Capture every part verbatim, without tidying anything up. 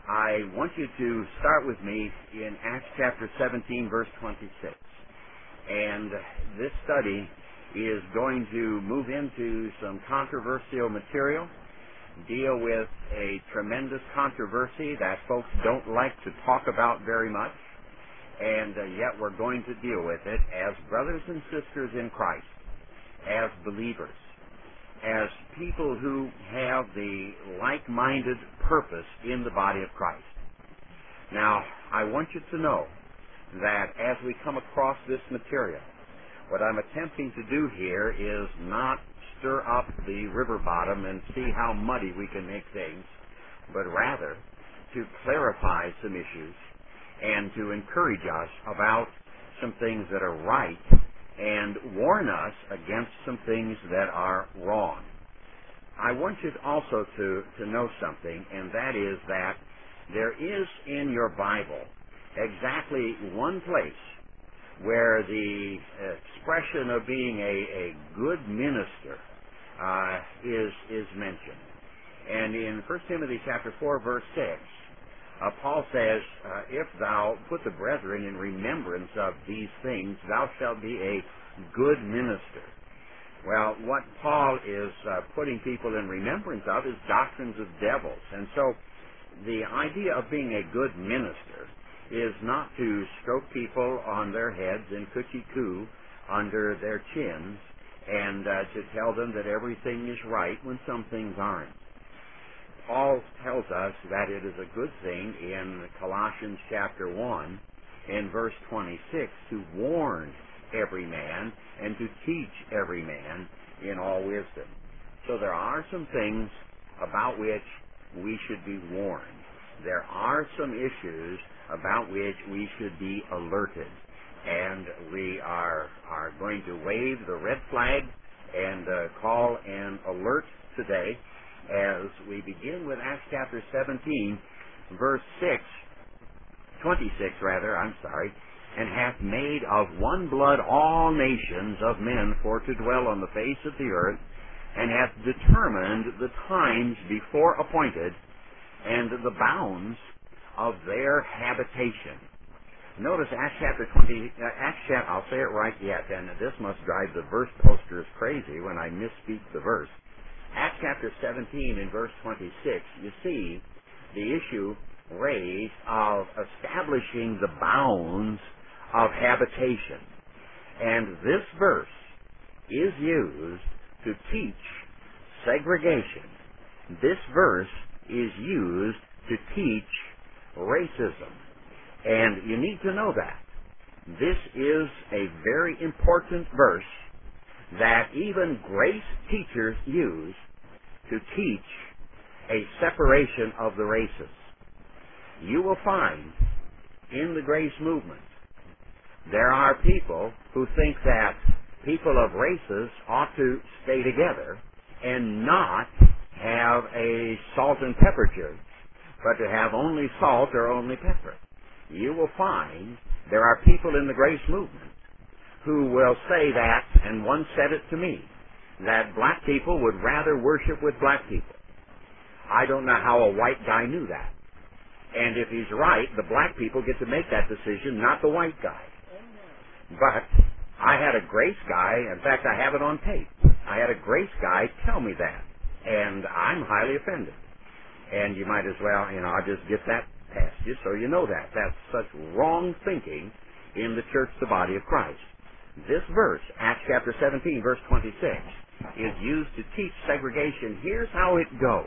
I want you to start with me in Acts chapter seventeen, verse twenty-six. And this study is going to move into some controversial material, deal with a tremendous controversy that folks don't like to talk about very much, and uh, yet we're going to deal with it as brothers and sisters in Christ, as believers, as people who have the like-minded purpose in the body of Christ. Now, I want you to know that as we come across this material, what I'm attempting to do here is not stir up the river bottom and see how muddy we can make things, but rather to clarify some issues and to encourage us about some things that are right and warn us against some things that are wrong. I want you also to, to know something, and that is that there is in your Bible exactly one place where the expression of being a, a good minister uh, is is mentioned. And in First Timothy chapter four, verse six, uh, Paul says, uh, if thou put the brethren in remembrance of these things, thou shalt be a good minister. Well, what Paul is uh, putting people in remembrance of is doctrines of devils. And so the idea of being a good minister is not to stroke people on their heads and coochie-coo under their chins and uh, to tell them that everything is right when some things aren't. Paul tells us that it is a good thing in Colossians chapter one in verse twenty-six to warn every man and to teach every man in all wisdom. So there are some things about which we should be warned. There are some issues about which we should be alerted. And we are are going to wave the red flag and uh, call an alert today as we begin with Acts chapter seventeen, verse six, twenty-six rather, I'm sorry, and hath made of one blood all nations of men for to dwell on the face of the earth, and hath determined the times before appointed, and the bounds of their habitation. Notice Acts chapter twenty, uh, Acts chapter, I'll say it right yet, and this must drive the verse posters crazy when I misspeak the verse. Acts chapter seventeen in verse twenty-six, you see the issue raised of establishing the bounds of habitation. And this verse is used to teach segregation. This verse is used to teach racism. And you need to know that. This is a very important verse that even grace teachers use to teach a separation of the races. You will find in the grace movement there are people who think that people of races ought to stay together and not have a salt and pepper church, but to have only salt or only pepper. You will find there are people in the grace movement who will say that, and one said it to me, that black people would rather worship with black people. I don't know how a white guy knew that. And if he's right, the black people get to make that decision, not the white guy. But I had a grace guy, in fact, I have it on tape. I had a grace guy tell me that, and I'm highly offended. And you might as well, you know, I'll just get that past you so you know that. That's such wrong thinking in the church, the body of Christ. This verse, Acts chapter seventeen, verse twenty-six, is used to teach segregation. Here's how it goes.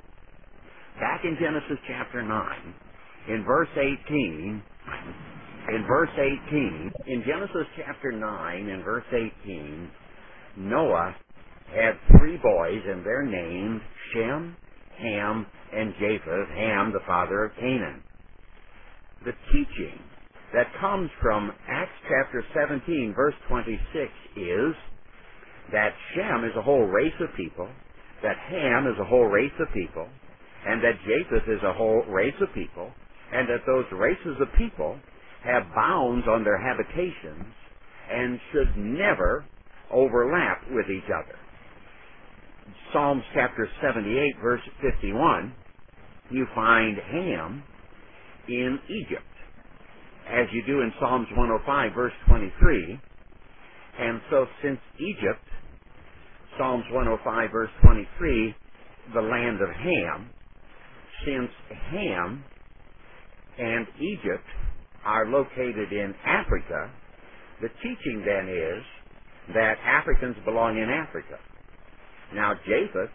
Back in Genesis chapter nine, in verse eighteen, in verse eighteen, in Genesis chapter nine, in verse eighteen, Noah had three boys, and they're named Shem, Ham, and Japheth, Ham, the father of Canaan. The teaching that comes from Acts chapter seventeen, verse twenty-six is that Shem is a whole race of people, that Ham is a whole race of people, and that Japheth is a whole race of people, and that those races of people have bounds on their habitations and should never overlap with each other. Psalms chapter seventy-eight, verse fifty-one you find Ham in Egypt, as you do in Psalms one oh five, verse twenty-three. And so since Egypt, Psalms one oh five, verse twenty-three, the land of Ham, since Ham and Egypt are located in Africa, the teaching then is that Africans belong in Africa. Now Japheth,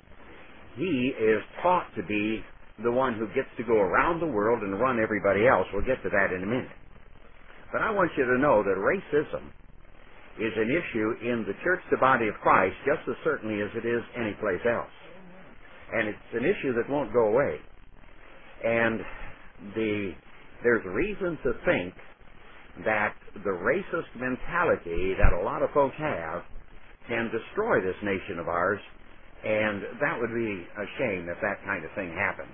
he is taught to be the one who gets to go around the world and run everybody else. We'll get to that in a minute. But I want you to know that racism is an issue in the church, the body of Christ, just as certainly as it is anyplace else. And it's an issue that won't go away. And the there's reason to think that the racist mentality that a lot of folks have can destroy this nation of ours, and that would be a shame if that kind of thing happened.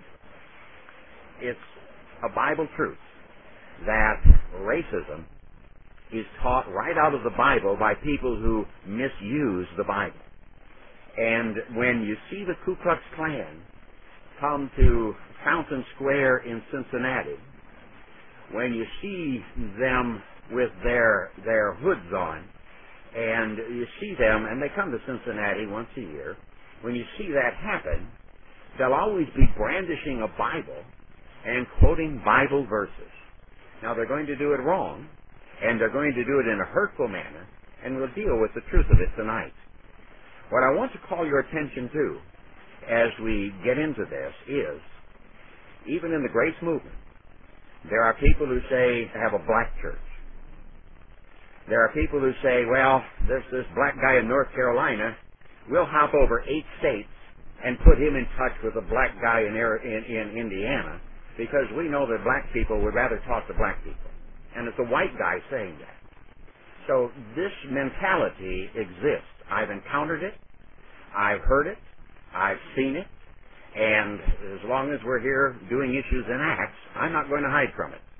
It's a Bible truth that racism is taught right out of the Bible by people who misuse the Bible. And when you see the Ku Klux Klan come to Fountain Square in Cincinnati, when you see them with their their hoods on, and you see them, and they come to Cincinnati once a year, when you see that happen, they'll always be brandishing a Bible and quoting Bible verses. Now, they're going to do it wrong, and they're going to do it in a hurtful manner, and we'll deal with the truth of it tonight. What I want to call your attention to as we get into this is, even in the grace movement, there are people who say to have a black church. There are people who say, well, there's this black guy in North Carolina, we'll hop over eight states and put him in touch with a black guy in, in, in Indiana, because we know that black people would rather talk to black people. And it's a white guy saying that. So this mentality exists. I've encountered it. I've heard it. I've seen it. And as long as we're here doing Issues in Acts, I'm not going to hide from it.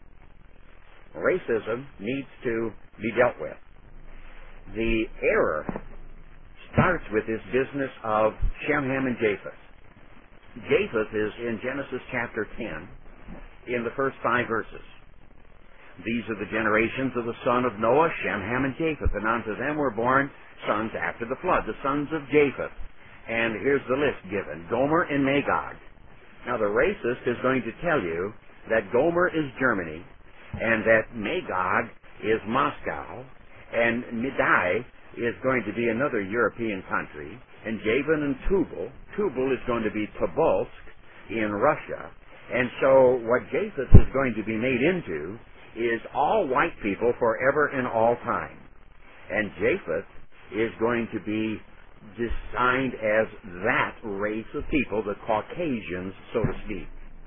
Racism needs to be dealt with. The error starts with this business of Shem, Ham, and Japheth. Japheth is in Genesis chapter ten, in the first five verses. These are the generations of the son of Noah, Shem, Ham, and Japheth. And unto them were born sons after the flood, the sons of Japheth. And here's the list given: Gomer and Magog. Now the racist is going to tell you that Gomer is Germany, and that Magog is Moscow, and Madai is going to be another European country, and Javan and Tubal. Tubal is going to be Tobolsk in Russia. And so what Japheth is going to be made into is all white people forever and all time. And Japheth is going to be designed as that race of people, the Caucasians, so to speak.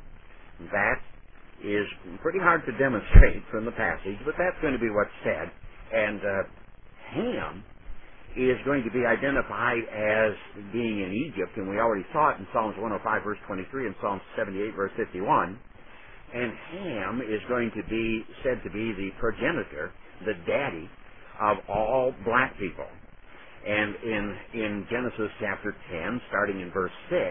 That is pretty hard to demonstrate from the passage, but that's going to be what's said. And uh, Ham is going to be identified as being in Egypt, and we already saw it in Psalms one oh five, verse twenty-three, and Psalms seventy-eight, verse fifty-one. And Ham is going to be said to be the progenitor, the daddy of all black people. And in, in Genesis chapter ten, starting in verse six,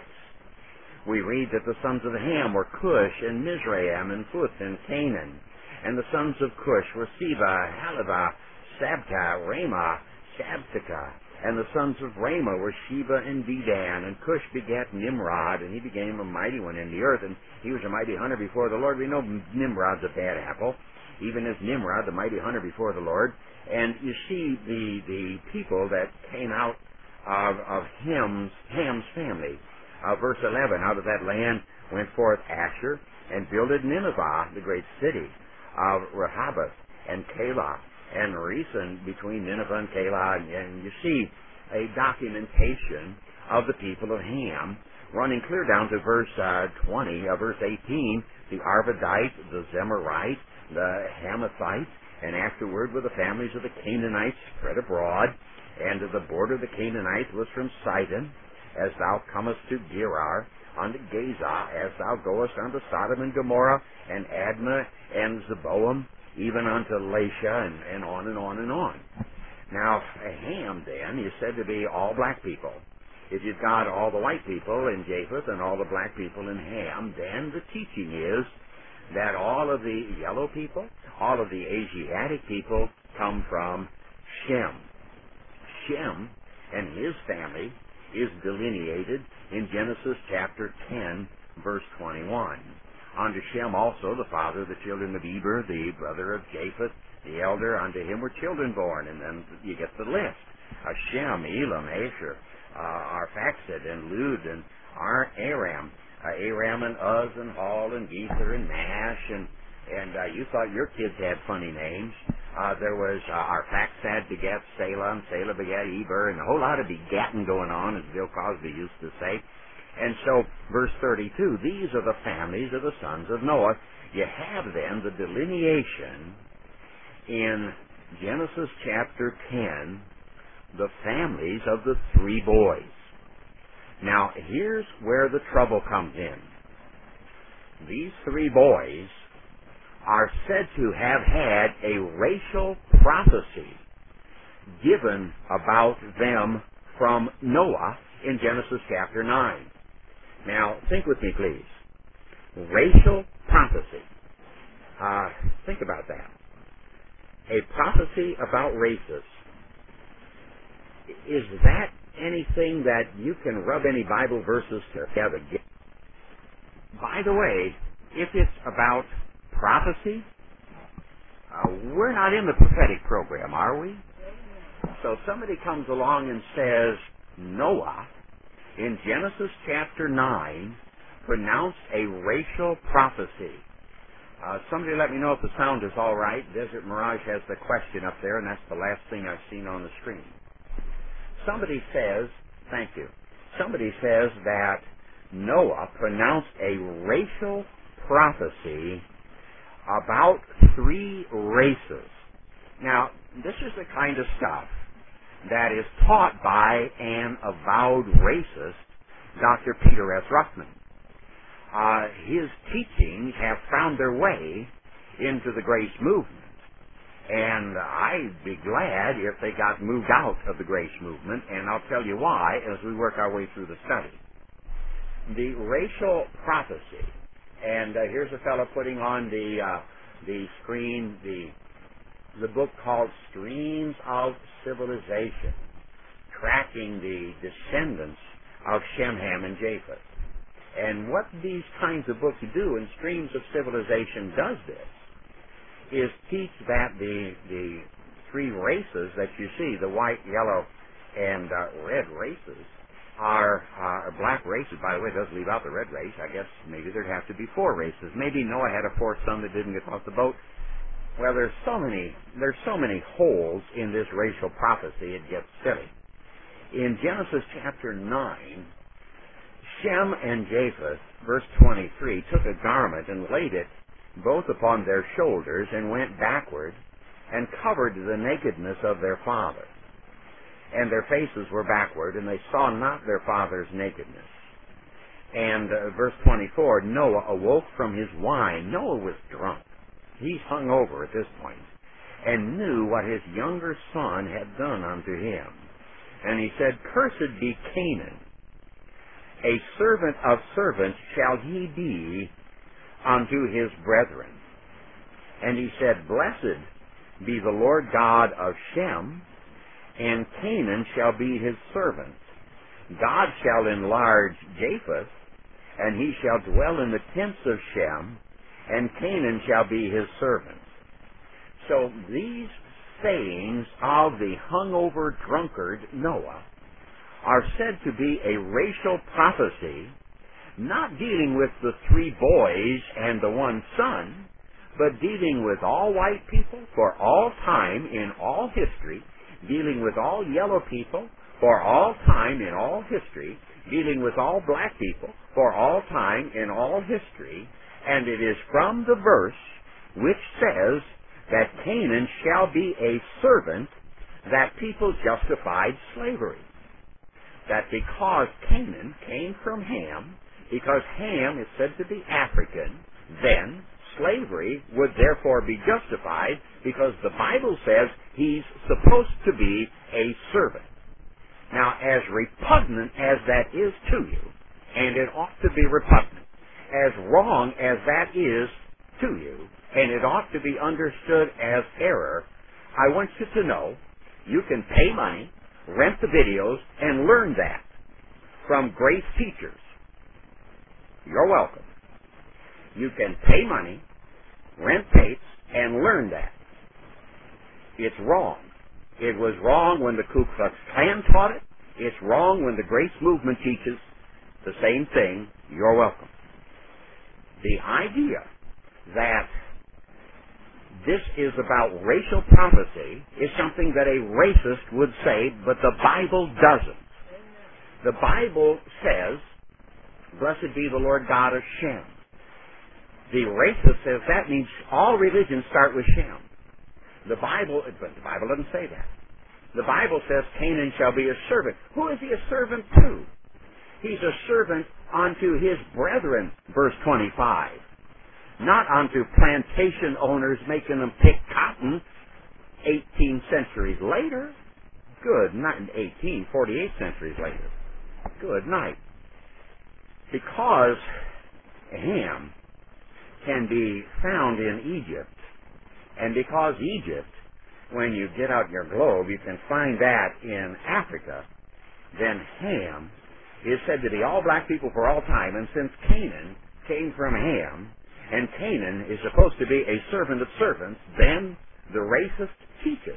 we read that the sons of Ham were Cush and Mizraim and Phut and Canaan. And the sons of Cush were Seba, Halivah, Sabta, Ramah, Sabtika. And the sons of Ramah were Sheba and Dedan. And Cush begat Nimrod, and he became a mighty one in the earth. And he was a mighty hunter before the Lord. We know Nimrod's a bad apple, even as Nimrod, the mighty hunter before the Lord. And you see the the people that came out of, of Ham's, Ham's family. Uh, verse eleven, out of that land went forth Asher, and builded Nineveh, the great city of Rehoboth, and Calah, and Resen between Nineveh and Calah. And, and you see a documentation of the people of Ham, running clear down to verse uh, twenty, uh, verse eighteen, the Arvadite, the Zemarite, the Hamathite, and afterward were the families of the Canaanites spread abroad. And the border of the Canaanites was from Sidon, as thou comest to Gerar, unto Gaza, as thou goest unto Sodom and Gomorrah, and Admah, and Zeboam, even unto Lasha, and, and on and on and on. Now, Ham, then, is said to be all black people. If you've got all the white people in Japheth and all the black people in Ham, then the teaching is that all of the yellow people, all of the Asiatic people come from Shem. Shem and his family is delineated in Genesis chapter ten, verse twenty-one. Unto Shem also, the father of the children of Eber, the brother of Japheth, the elder, unto him were children born, and then you get the list. Uh, Shem, Elam, Asher, uh, Arphaxad, and Lud, and Ar- Aram, uh, Aram, and Uz, and Hall, and Gether, and Nash, and and uh, you thought your kids had funny names. Uh, there was uh, Arphaxad begat Selah, and Selah begat Eber, and a whole lot of begatting going on, as Bill Cosby used to say. And so, verse thirty-two, these are the families of the sons of Noah. You have then the delineation in Genesis chapter ten, the families of the three boys. Now, here's where the trouble comes in. These three boys are said to have had a racial prophecy given about them from Noah in Genesis chapter nine. Now, think with me, please. Racial prophecy. Uh, think about that. A prophecy about races. Is that anything that you can rub any Bible verses together? By the way, if it's about prophecy, uh, we're not in the prophetic program, are we? So somebody comes along and says, Noah, in Genesis chapter nine, pronounced a racial prophecy. Uh, somebody let me know if the sound is all right. Desert Mirage has the question up there, and that's the last thing I've seen on the screen. Somebody says, thank you, somebody says that Noah pronounced a racial prophecy about three races. Now, this is the kind of stuff that is taught by an avowed racist, Doctor Peter S. Ruckman. Uh, his teachings have found their way into the Grace movement. And I'd be glad if they got moved out of the Grace movement, and I'll tell you why as we work our way through the study. The racial prophecy, and uh, here's a fellow putting on the uh, the screen the the book called Streams of Civilization, tracking the descendants of Shem, Ham, and Japheth. And what these kinds of books do in Streams of Civilization does this, is teach that the the three races that you see, the white, yellow, and uh, red races, are uh, black races. By the way, it does leave out the red race. I guess maybe there'd have to be four races. Maybe Noah had a fourth son that didn't get off the boat. Well, there's so many there's so many holes in this racial prophecy, it gets silly. In Genesis chapter nine, Shem and Japheth, verse twenty-three, took a garment and laid it both upon their shoulders, and went backward, and covered the nakedness of their father. And their faces were backward, and they saw not their father's nakedness. And uh, verse twenty-four, Noah awoke from his wine. Noah was drunk. He's hung over at this point, and knew what his younger son had done unto him. And he said, Cursed be Canaan, a servant of servants shall he be unto his brethren. And he said, Blessed be the Lord God of Shem, and Canaan shall be his servant. God shall enlarge Japheth, and he shall dwell in the tents of Shem, and Canaan shall be his servant. So these sayings of the hungover drunkard Noah are said to be a racial prophecy, not dealing with the three boys and the one son, but dealing with all white people for all time in all history, dealing with all yellow people for all time in all history, dealing with all black people for all time in all history, and it is from the verse which says that Canaan shall be a servant that people justified slavery. That because Canaan came from Ham, because Ham is said to be African, then slavery would therefore be justified because the Bible says he's supposed to be a servant. Now, as repugnant as that is to you, and it ought to be repugnant, as wrong as that is to you, and it ought to be understood as error, I want you to know you can pay money, rent the videos, and learn that from Grace teachers. You're welcome. You can pay money, rent tapes, and learn that. It's wrong. It was wrong when the Ku Klux Klan taught it. It's wrong when the Grace Movement teaches the same thing. You're welcome. The idea that this is about racial prophecy is something that a racist would say, but the Bible doesn't. The Bible says, "Blessed be the Lord God of Shem." The racist says that means all religions start with Shem. The Bible, but the Bible doesn't say that. The Bible says Canaan shall be a servant. Who is he a servant to? He's a servant unto his brethren, verse twenty-five. Not unto plantation owners making them pick cotton eighteen centuries later. Good, not eighteen, forty-eight centuries later. Good night. Because Ham can be found in Egypt, and because Egypt, when you get out your globe, you can find that in Africa, then Ham is said to be all black people for all time, and since Canaan came from Ham, and Canaan is supposed to be a servant of servants, then the racist teaches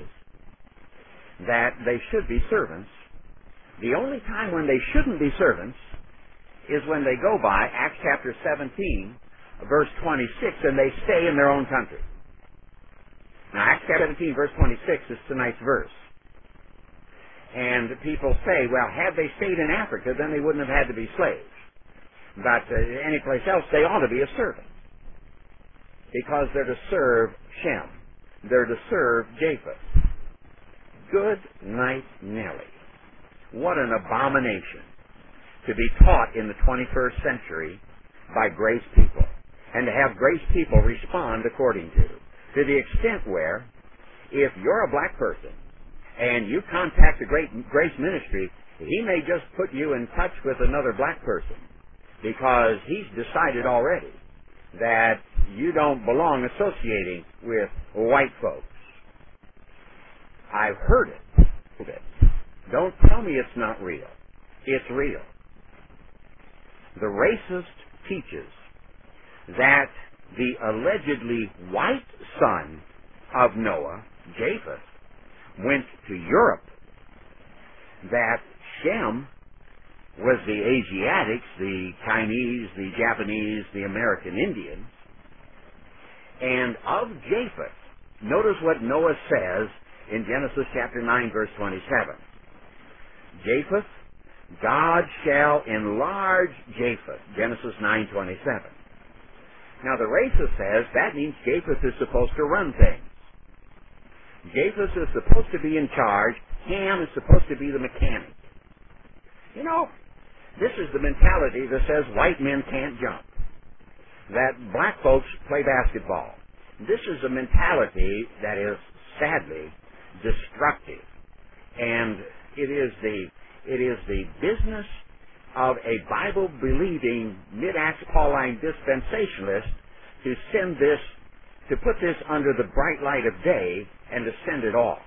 that they should be servants. The only time when they shouldn't be servants is when they go by Acts chapter seventeen, verse twenty-six, and they stay in their own country. Now, Acts seventeen, verse twenty-six is tonight's verse. And people say, well, had they stayed in Africa, then they wouldn't have had to be slaves. But uh, any place else, they ought to be a servant. Because they're to serve Shem. They're to serve Japheth. Good night, Nellie. What an abomination to be taught in the twenty-first century by grace people, and to have grace people respond according to. To the extent where, if you're a black person, and you contact the great Grace Ministry, he may just put you in touch with another black person, because he's decided already that you don't belong associating with white folks. I've heard it. Don't tell me it's not real. It's real. The racist teaches that the allegedly white son of Noah, Japheth, went to Europe, that Shem was the Asiatics, the Chinese, the Japanese, the American Indians, and of Japheth, notice what Noah says in Genesis chapter nine, verse twenty-seven. Japheth, God shall enlarge Japheth, Genesis nine twenty-seven. Now the racist says that means Japheth is supposed to run things. Japheth is supposed to be in charge. Ham is supposed to be the mechanic. You know, this is the mentality that says white men can't jump, that black folks play basketball. This is a mentality that is sadly destructive, and it is the it is the business of a Bible-believing mid-Acts Pauline dispensationalist to send this, to put this under the bright light of day and to send it off.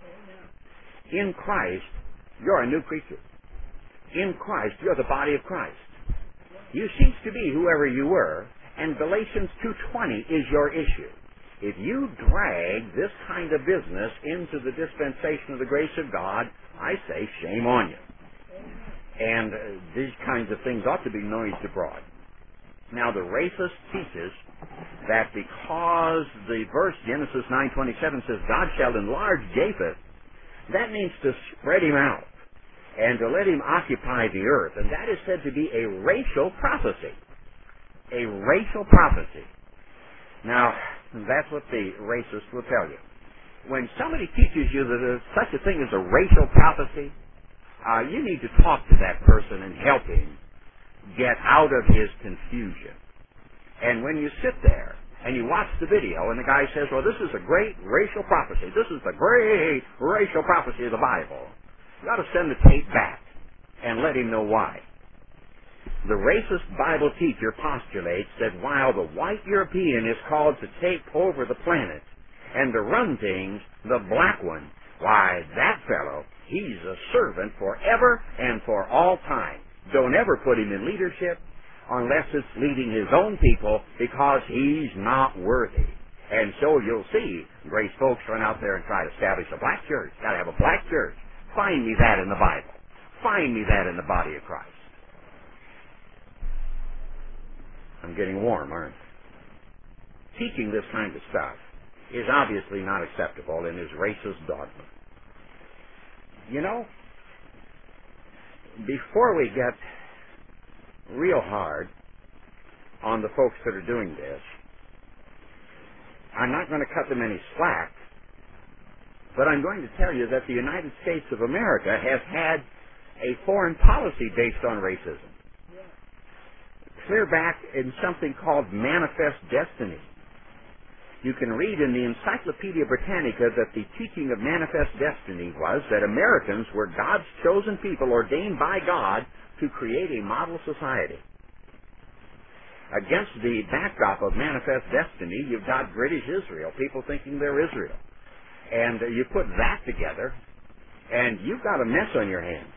In Christ, you're a new creature. In Christ, you're the body of Christ. You cease to be whoever you were, and Galatians two twenty is your issue. If you drag this kind of business into the dispensation of the grace of God, I say shame on you. And uh, these kinds of things ought to be noised abroad. Now, the racist teaches that because the verse Genesis nine twenty-seven says, God shall enlarge Japheth, that means to spread him out and to let him occupy the earth. And that is said to be a racial prophecy. A racial prophecy. Now, that's what the racist will tell you. When somebody teaches you that there's such a thing as a racial prophecy, uh, you need to talk to that person and help him get out of his confusion. And when you sit there and you watch the video and the guy says, well, this is a great racial prophecy. This is the great racial prophecy of the Bible. You ought to send the tape back and let him know why. The racist Bible teacher postulates that while the white European is called to take over the planet and to run things, the black one, why, that fellow, he's a servant forever and for all time. Don't ever put him in leadership unless it's leading his own people, because he's not worthy. And so you'll see Grace folks run out there and try to establish a black church. Got to have a black church. Find me that in the Bible. Find me that in the body of Christ. I'm getting warm, aren't I? Teaching this kind of stuff is obviously not acceptable in his racist dogma. You know, before we get real hard on the folks that are doing this, I'm not going to cut them any slack, but I'm going to tell you that the United States of America has had a foreign policy based on racism. Clear back in something called Manifest Destiny. You can read in the Encyclopedia Britannica that the teaching of Manifest Destiny was that Americans were God's chosen people ordained by God to create a model society. Against the backdrop of Manifest Destiny, you've got British Israel, people thinking they're Israel. And uh, you put that together, and you've got a mess on your hands.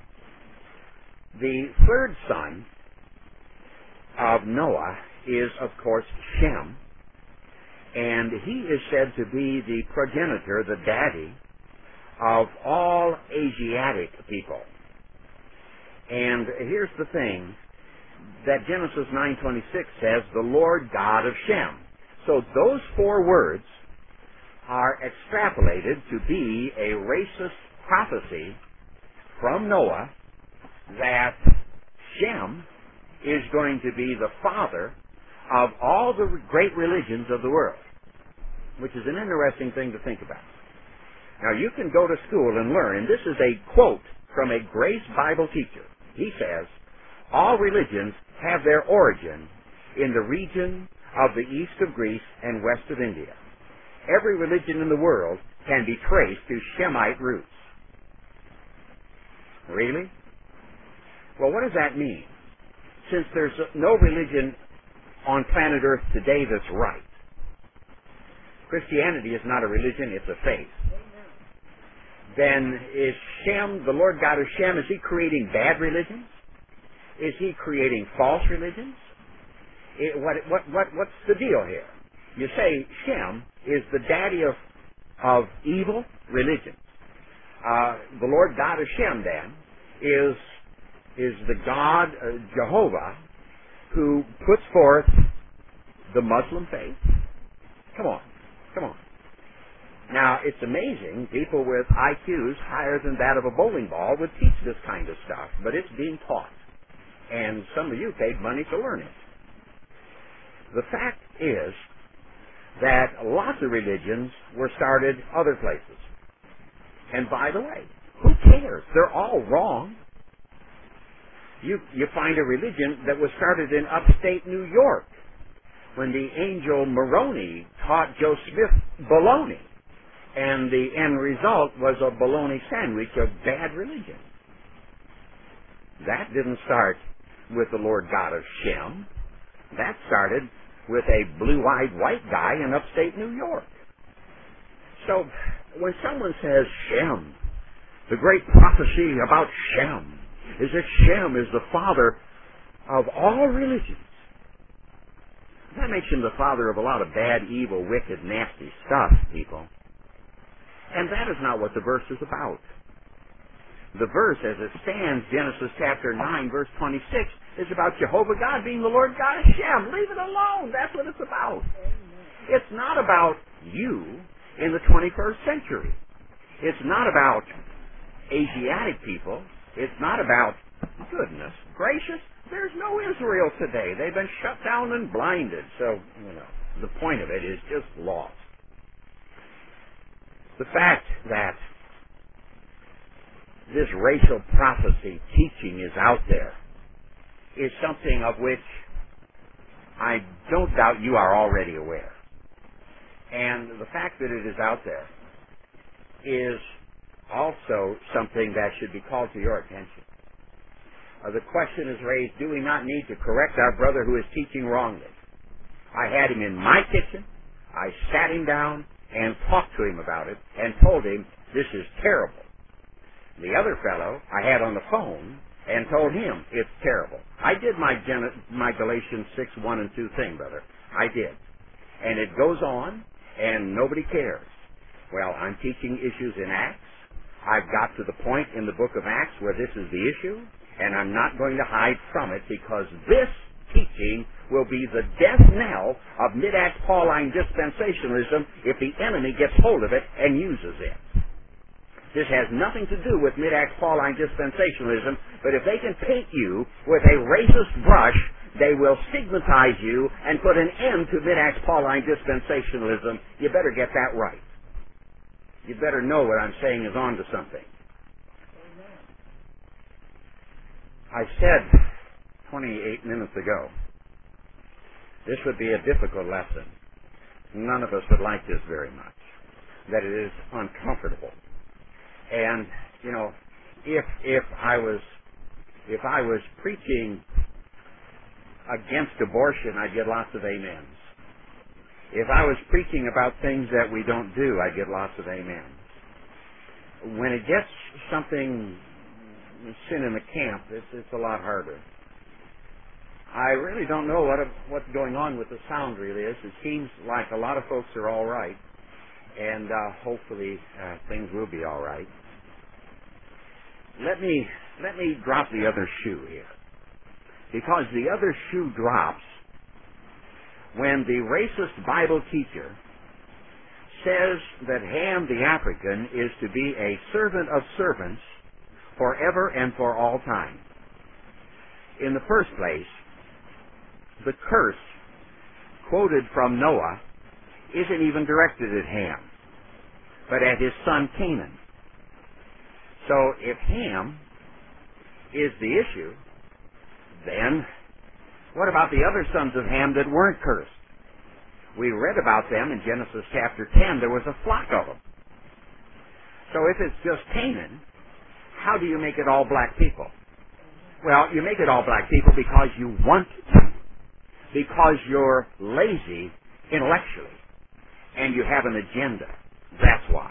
The third son of Noah is, of course, Shem. And he is said to be the progenitor, the daddy, of all Asiatic people. And here's the thing, that Genesis nine twenty-six says, the Lord God of Shem. So those four words are extrapolated to be a racist prophecy from Noah that Shem is going to be the father of all the great religions of the world, which is an interesting thing to think about. Now, you can go to school and learn, and this is a quote from a Grace Bible teacher. He says, all religions have their origin in the region of the east of Greece and west of India. Every religion in the world can be traced to Shemite roots. Really? Well, what does that mean? Since there's no religion on planet Earth today that's right. Christianity is not a religion, it's a faith. Then is Shem, the Lord God of Shem, is he creating bad religions? Is he creating false religions? It, what, what, what, what's the deal here? You say Shem is the daddy of, of evil religion. Uh, the Lord God of Shem, then, is, is the God, uh, Jehovah, who puts forth the Muslim faith. Come on, come on. Now, it's amazing, people with I Qs higher than that of a bowling ball would teach this kind of stuff, but it's being taught. And some of you paid money to learn it. The fact is that lots of religions were started other places. And by the way, who cares? They're all wrong. You, you find a religion that was started in upstate New York when the angel Moroni taught Joe Smith baloney. And the end result was a bologna sandwich of bad religion. That didn't start with the Lord God of Shem. That started with a blue-eyed white guy in upstate New York. So when someone says Shem, the great prophecy about Shem is that Shem is the father of all religions. That makes him the father of a lot of bad, evil, wicked, nasty stuff, people. And that is not what the verse is about. The verse, as it stands, Genesis chapter nine, verse twenty-six, is about Jehovah God being the Lord God of Shem. Leave it alone. That's what it's about. It's not about you in the twenty-first century. It's not about Asiatic people. It's not about, goodness gracious, there's no Israel today. They've been shut down and blinded. So, you know, the point of it is just lost. The fact that this racial prophecy teaching is out there is something of which I don't doubt you are already aware. And the fact that it is out there is also something that should be called to your attention. Uh, the question is raised, do we not need to correct our brother who is teaching wrongly? I had him in my kitchen. I sat him down and talked to him about it and told him, this is terrible. The other fellow I had on the phone and told him, it's terrible. I did my, Gen- my Galatians six, one and two thing, brother. I did. And it goes on, and nobody cares. Well, I'm teaching issues in Acts. I've got to the point in the book of Acts where this is the issue, and I'm not going to hide from it, because this teaching will be the death knell of mid-Acts Pauline dispensationalism if the enemy gets hold of it and uses it. This has nothing to do with mid-Acts Pauline dispensationalism, but if they can paint you with a racist brush, they will stigmatize you and put an end to mid-Acts Pauline dispensationalism. You better get that right. You better know what I'm saying is on to something. I said twenty-eight minutes ago, this would be a difficult lesson. None of us would like this very much. That it is uncomfortable. And, you know, if if I was if I was preaching against abortion, I'd get lots of amens. If I was preaching about things that we don't do, I'd get lots of amens. When it gets something sin in the camp, it's it's a lot harder. I really don't know what what's going on with the sound really is. It seems like a lot of folks are all right, and uh, hopefully uh, things will be all right. Let me let me drop the other shoe here, because the other shoe drops when the racist Bible teacher says that Ham the African is to be a servant of servants forever and for all time. In the first place, the curse quoted from Noah isn't even directed at Ham, but at his son Canaan. So if Ham is the issue, then what about the other sons of Ham that weren't cursed? We read about them in Genesis chapter ten. There was a flock of them. So if it's just Canaan, how do you make it all black people? Well, you make it all black people because you want to. Because you're lazy intellectually. And you have an agenda. That's why.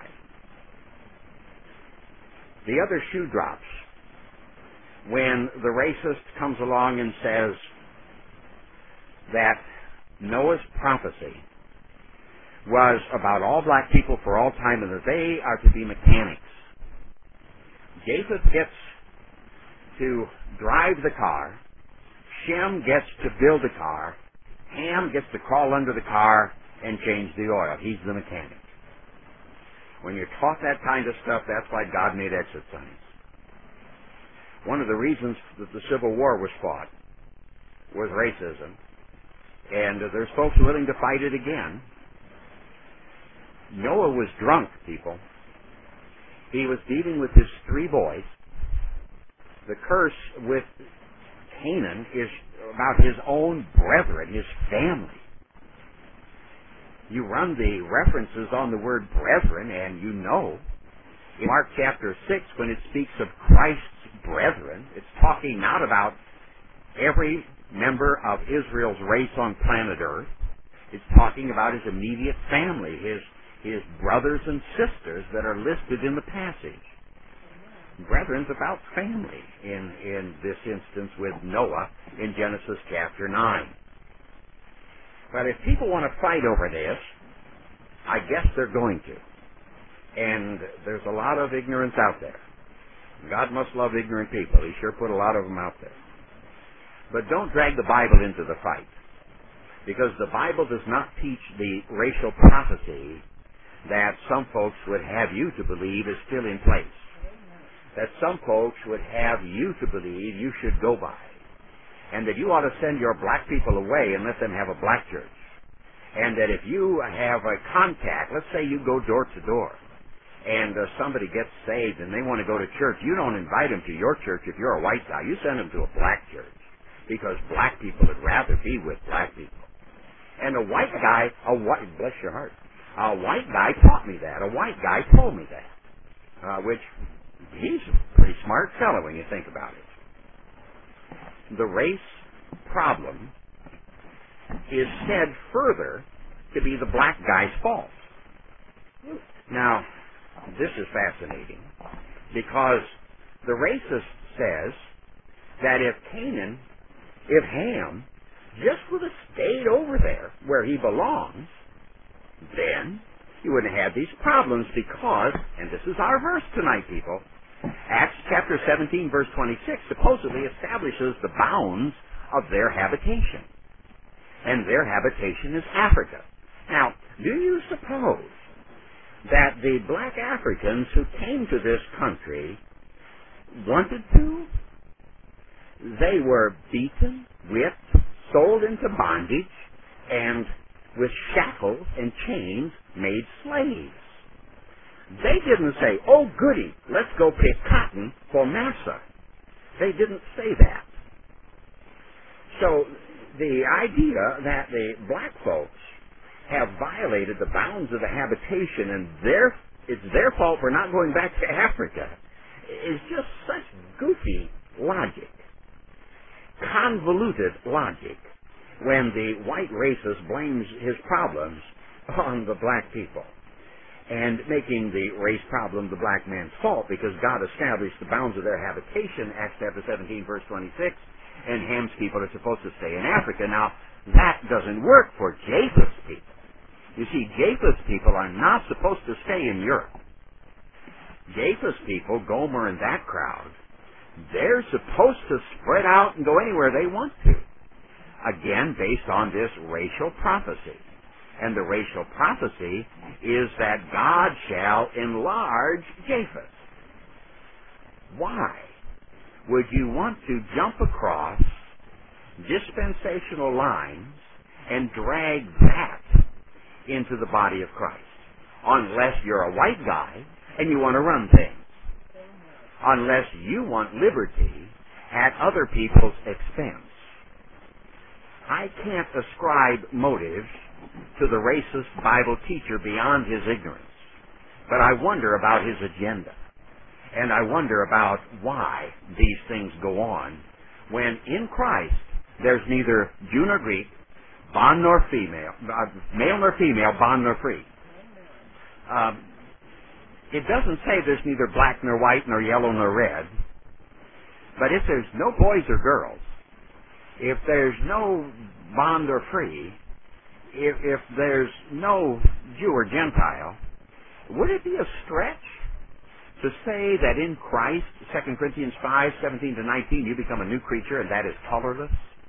The other shoe drops when the racist comes along and says that Noah's prophecy was about all black people for all time and that they are to be mechanics. Japheth gets to drive the car. Shem gets to build the car. Ham gets to crawl under the car and change the oil. He's the mechanic. When you're taught that kind of stuff, that's why God made exit signs. One of the reasons that the Civil War was fought was racism. And there's folks willing to fight it again. Noah was drunk, people. He was dealing with his three boys. The curse with Canaan is about his own brethren, his family. You run the references on the word brethren, and you know, in Mark chapter six, when it speaks of Christ's brethren, it's talking not about every member of Israel's race on planet Earth. It's talking about his immediate family, his, his brothers and sisters that are listed in the passage. Brethren's about family in, in this instance with Noah in Genesis chapter nine. But if people want to fight over this, I guess they're going to. And there's a lot of ignorance out there. God must love ignorant people. He sure put a lot of them out there. But don't drag the Bible into the fight. Because the Bible does not teach the racial prophecy that some folks would have you to believe is still in place. That some folks would have you to believe you should go by. And that you ought to send your black people away and let them have a black church. And that if you have a contact, let's say you go door to door, and uh, somebody gets saved and they want to go to church, you don't invite them to your church if you're a white guy. You send them to a black church. Because black people would rather be with black people. And a white guy, a white, bless your heart, a white guy taught me that. A white guy told me that. uh, which he's a pretty smart fellow when you think about it. The race problem is said further to be the black guy's fault. Now, this is fascinating because the racist says that if Canaan, if Ham, just would have stayed over there where he belongs, then he wouldn't have these problems because, and this is our verse tonight, people, Acts chapter seventeen, verse twenty-six, supposedly establishes the bounds of their habitation. And their habitation is Africa. Now, do you suppose that the black Africans who came to this country wanted to? They were beaten, whipped, sold into bondage, and with shackles and chains made slaves. They didn't say, oh goody, let's go pick cotton for massa. They didn't say that. So the idea that the black folks have violated the bounds of the habitation and their, it's their fault for not going back to Africa is just such goofy logic, convoluted logic, when the white racist blames his problems on the black people and making the race problem the black man's fault because God established the bounds of their habitation, Acts chapter seventeen, verse twenty-six, and Ham's people are supposed to stay in Africa. Now, that doesn't work for Japheth's people. You see, Japheth's people are not supposed to stay in Europe. Japheth's people, Gomer and that crowd, they're supposed to spread out and go anywhere they want to. Again, based on this racial prophecy. And the racial prophecy is that God shall enlarge Japheth. Why would you want to jump across dispensational lines and drag that into the body of Christ? Unless you're a white guy and you want to run things. Unless you want liberty at other people's expense. I can't ascribe motives to the racist Bible teacher beyond his ignorance. But I wonder about his agenda. And I wonder about why these things go on when in Christ there's neither Jew nor Greek, bond nor female, uh, male nor female, bond nor free. Um, it doesn't say there's neither black nor white nor yellow nor red. But if there's no boys or girls, if there's no bond or free, if, if there's no Jew or Gentile, would it be a stretch to say that in Christ, Second Corinthians five, seventeen to nineteen, you become a new creature and that is colorless?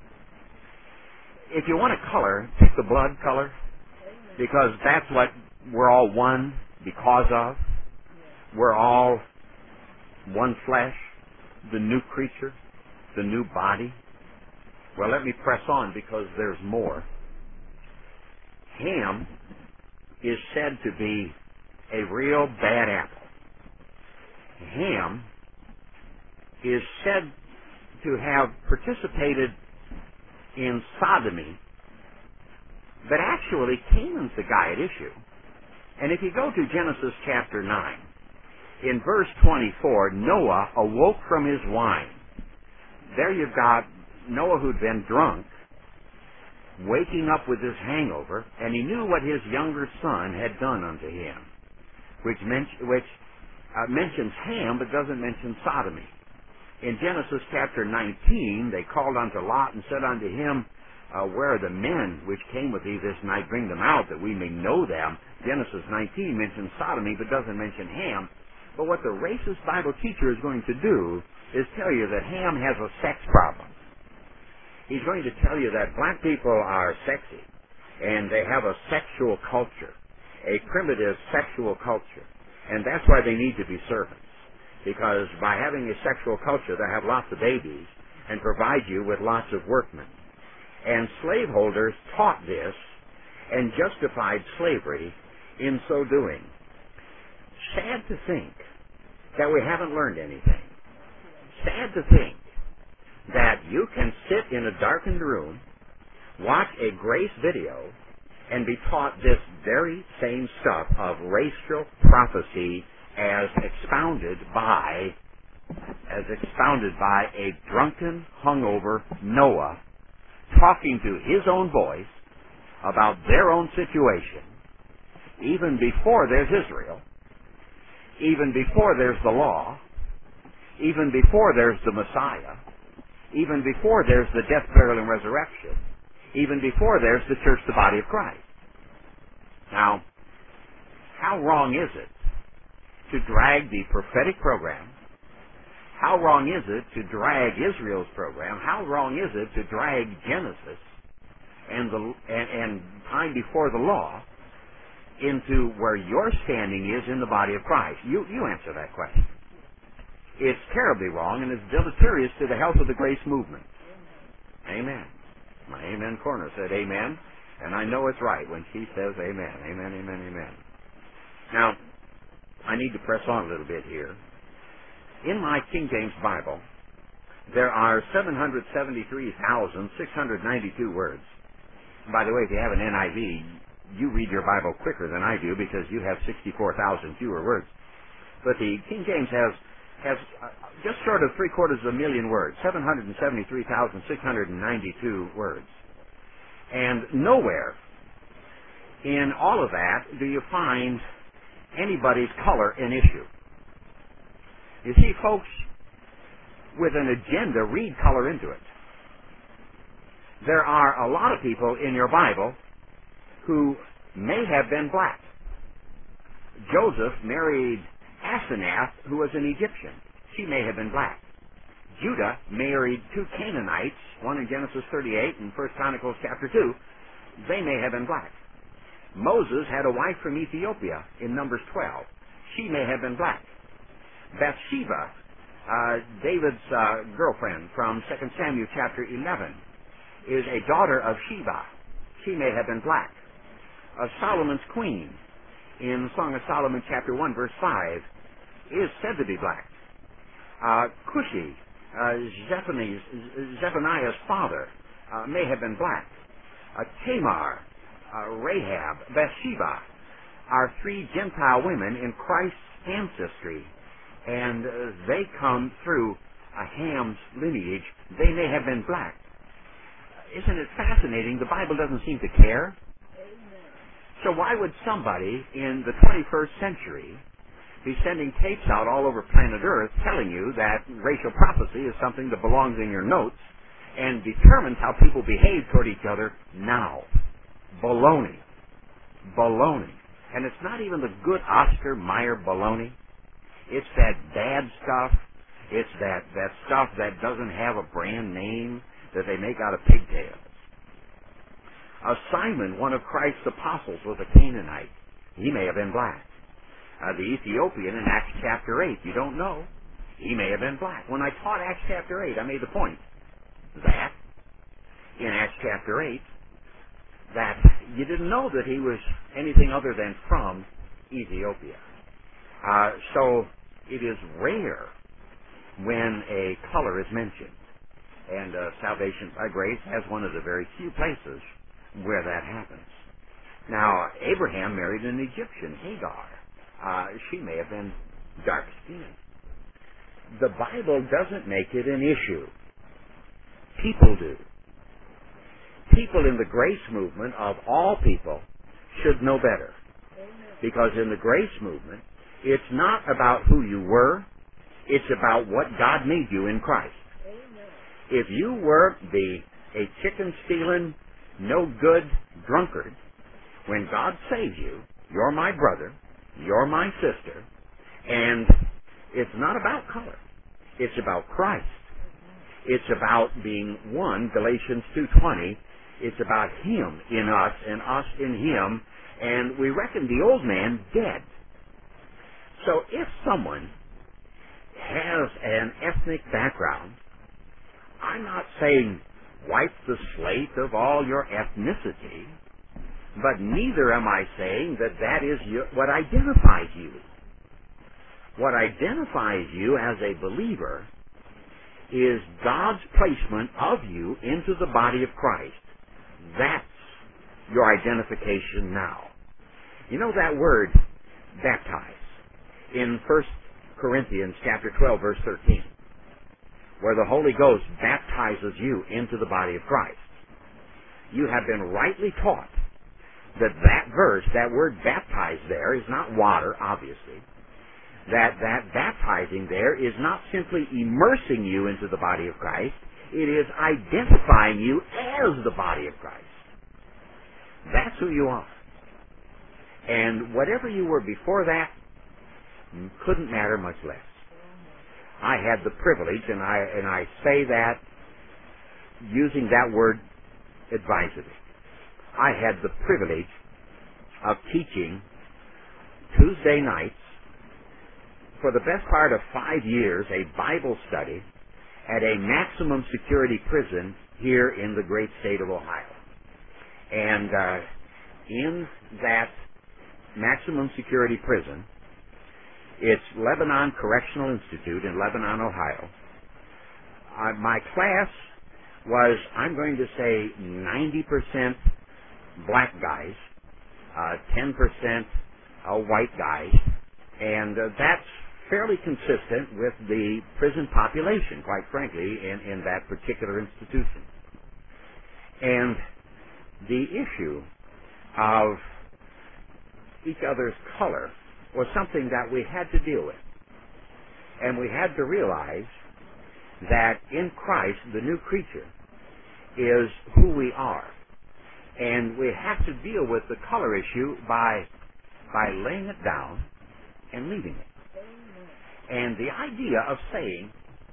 If you want a color, pick the blood color, because that's what we're all one because of. We're all one flesh, the new creature, the new body. Well, let me press on because there's more. Ham is said to be a real bad apple. Ham is said to have participated in sodomy, but actually Canaan's the guy at issue. And if you go to Genesis chapter nine, in verse twenty-four, Noah awoke from his wine. There you've got Noah who'd been drunk, waking up with his hangover, and he knew what his younger son had done unto him, which, men- which uh, mentions Ham but doesn't mention sodomy. In Genesis chapter nineteen, they called unto Lot and said unto him, uh, where are the men which came with thee this night? Bring them out that we may know them. Genesis nineteen mentions sodomy but doesn't mention Ham. But what the racist Bible teacher is going to do is tell you that Ham has a sex problem. He's going to tell you that black people are sexy, and they have a sexual culture, a primitive sexual culture, and that's why they need to be servants. Because by having a sexual culture, they have lots of babies and provide you with lots of workmen. And slaveholders taught this and justified slavery in so doing. Sad to think that we haven't learned anything. Sad to think that you can sit in a darkened room, watch a grace video, and be taught this very same stuff of racial prophecy as expounded by as expounded by a drunken, hungover Noah talking to his own boys about their own situation, even before there's Israel, even before there's the law, even before there's the Messiah, even before there's the death, burial, and resurrection, even before there's the church, the body of Christ. Now, how wrong is it to drag the prophetic program? How wrong is it to drag Israel's program? How wrong is it to drag Genesis and the and, and time before the law into where your standing is in the body of Christ? You you answer that question. It's terribly wrong, and it's deleterious to the health of the grace movement. Amen. My amen corner said amen, and I know it's right when she says amen. Amen, amen, amen. Now, I need to press on a little bit here. In my King James Bible, there are seven hundred seventy-three thousand six hundred ninety-two words. By the way, if you have an N I V, you read your Bible quicker than I do because you have sixty-four thousand fewer words. But the King James has has uh, just short of three quarters of a million words, seven hundred seventy-three thousand six hundred ninety-two words. And nowhere in all of that do you find anybody's color an issue. You see, folks with an agenda read color into it. There are a lot of people in your Bible who may have been black. Joseph married Asenath, who was an Egyptian. She may have been black. Judah married two Canaanites, one in Genesis thirty-eight and First Chronicles chapter two. They may have been black. Moses had a wife from Ethiopia in Numbers twelve. She may have been black. Bathsheba, uh, David's uh, girlfriend from Second Samuel chapter eleven, is a daughter of Sheba. She may have been black. Uh, Solomon's queen in Song of Solomon chapter one verse five is said to be black. Uh, Cushi, uh, Zephaniah's, Zephaniah's father, uh, may have been black. Uh, Tamar, uh, Rahab, Bathsheba are three Gentile women in Christ's ancestry, and uh, they come through a Ham's lineage. They may have been black. Isn't it fascinating? The Bible doesn't seem to care. So why would somebody in the twenty-first century be sending tapes out all over planet Earth telling you that racial prophecy is something that belongs in your notes and determines how people behave toward each other now? Baloney. Baloney. And it's not even the good Oscar Mayer baloney. It's that bad stuff. It's that, that stuff that doesn't have a brand name that they make out of pigtails. Uh, Simon, one of Christ's apostles, was a Canaanite. He may have been black. Uh, the Ethiopian in Acts chapter eight, you don't know. He may have been black. When I taught Acts chapter eight, I made the point that in Acts chapter eight, that you didn't know that he was anything other than from Ethiopia. Uh, so it is rare when a color is mentioned. And uh, Salvation by Grace has one of the very few places where that happens. Now, Abraham married an Egyptian, Hagar. Uh, she may have been dark-skinned. The Bible doesn't make it an issue. People do. People in the grace movement, of all people, should know better. Because in the grace movement, it's not about who you were, it's about what God made you in Christ. If you were the a chicken-stealing, no-good drunkard, when God saves you, you're my brother, you're my sister, and it's not about color. It's about Christ. It's about being one, Galatians two twenty. It's about Him in us and us in Him, and we reckon the old man dead. So if someone has an ethnic background, I'm not saying wipe the slate of all your ethnicity, but neither am I saying that that is your, what identifies you. What identifies you as a believer is God's placement of you into the body of Christ. That's your identification now. You know that word, baptize. in First Corinthians chapter twelve, verse thirteen, where the Holy Ghost baptizes you into the body of Christ. You have been rightly taught that that verse, that word baptized there, is not water, obviously. That that baptizing there is not simply immersing you into the body of Christ. It is identifying you as the body of Christ. That's who you are. And whatever you were before that couldn't matter much less. I had the privilege, and I and I say that using that word advisedly. I had the privilege of teaching Tuesday nights for the best part of five years a Bible study at a maximum security prison here in the great state of Ohio. And uh, in that maximum security prison, it's Lebanon Correctional Institute in Lebanon, Ohio. Uh, my class was, I'm going to say, ninety percent black guys, uh, ten percent uh, white guys, and uh, that's fairly consistent with the prison population, quite frankly, in, in that particular institution. And the issue of each other's color was something that we had to deal with. And we had to realize that in Christ, the new creature is who we are. And we have to deal with the color issue by, by laying it down and leaving it. And the idea of saying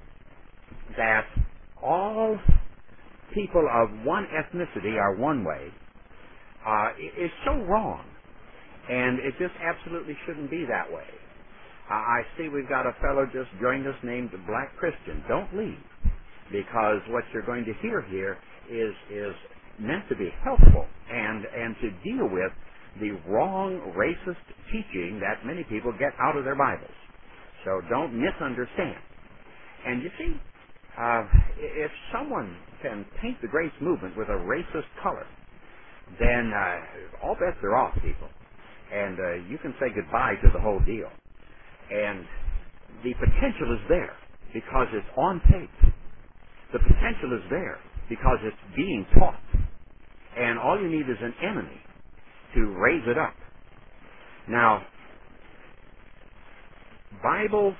that all people of one ethnicity are one way uh, is so wrong. And it just absolutely shouldn't be that way. Uh, I see we've got a fellow just joined us named Black Christian. Don't leave, because what you're going to hear here is is meant to be helpful and, and to deal with the wrong racist teaching that many people get out of their Bibles. So don't misunderstand. And you see, uh, if someone can paint the Grace Movement with a racist color, then uh, all bets are off, people. And uh, you can say goodbye to the whole deal. And the potential is there because it's on tape. The potential is there because it's being taught. And all you need is an enemy to raise it up. Now, Bible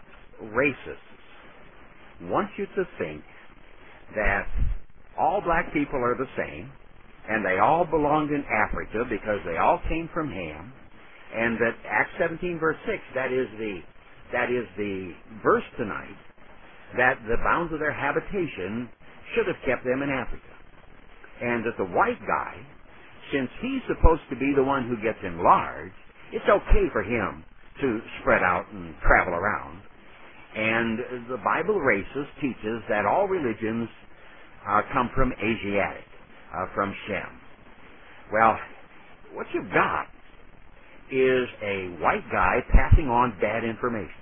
racists want you to think that all black people are the same, and they all belonged in Africa because they all came from Ham, and that Acts seventeen verse six, that is the that is the verse tonight, that the bounds of their habitation should have kept them in Africa. And that the white guy, since he's supposed to be the one who gets enlarged, it's okay for him to spread out and travel around. And the Bible racist teaches that all religions uh, come from Asiatic. Uh, from Shem. Well, what you've got is a white guy passing on bad information.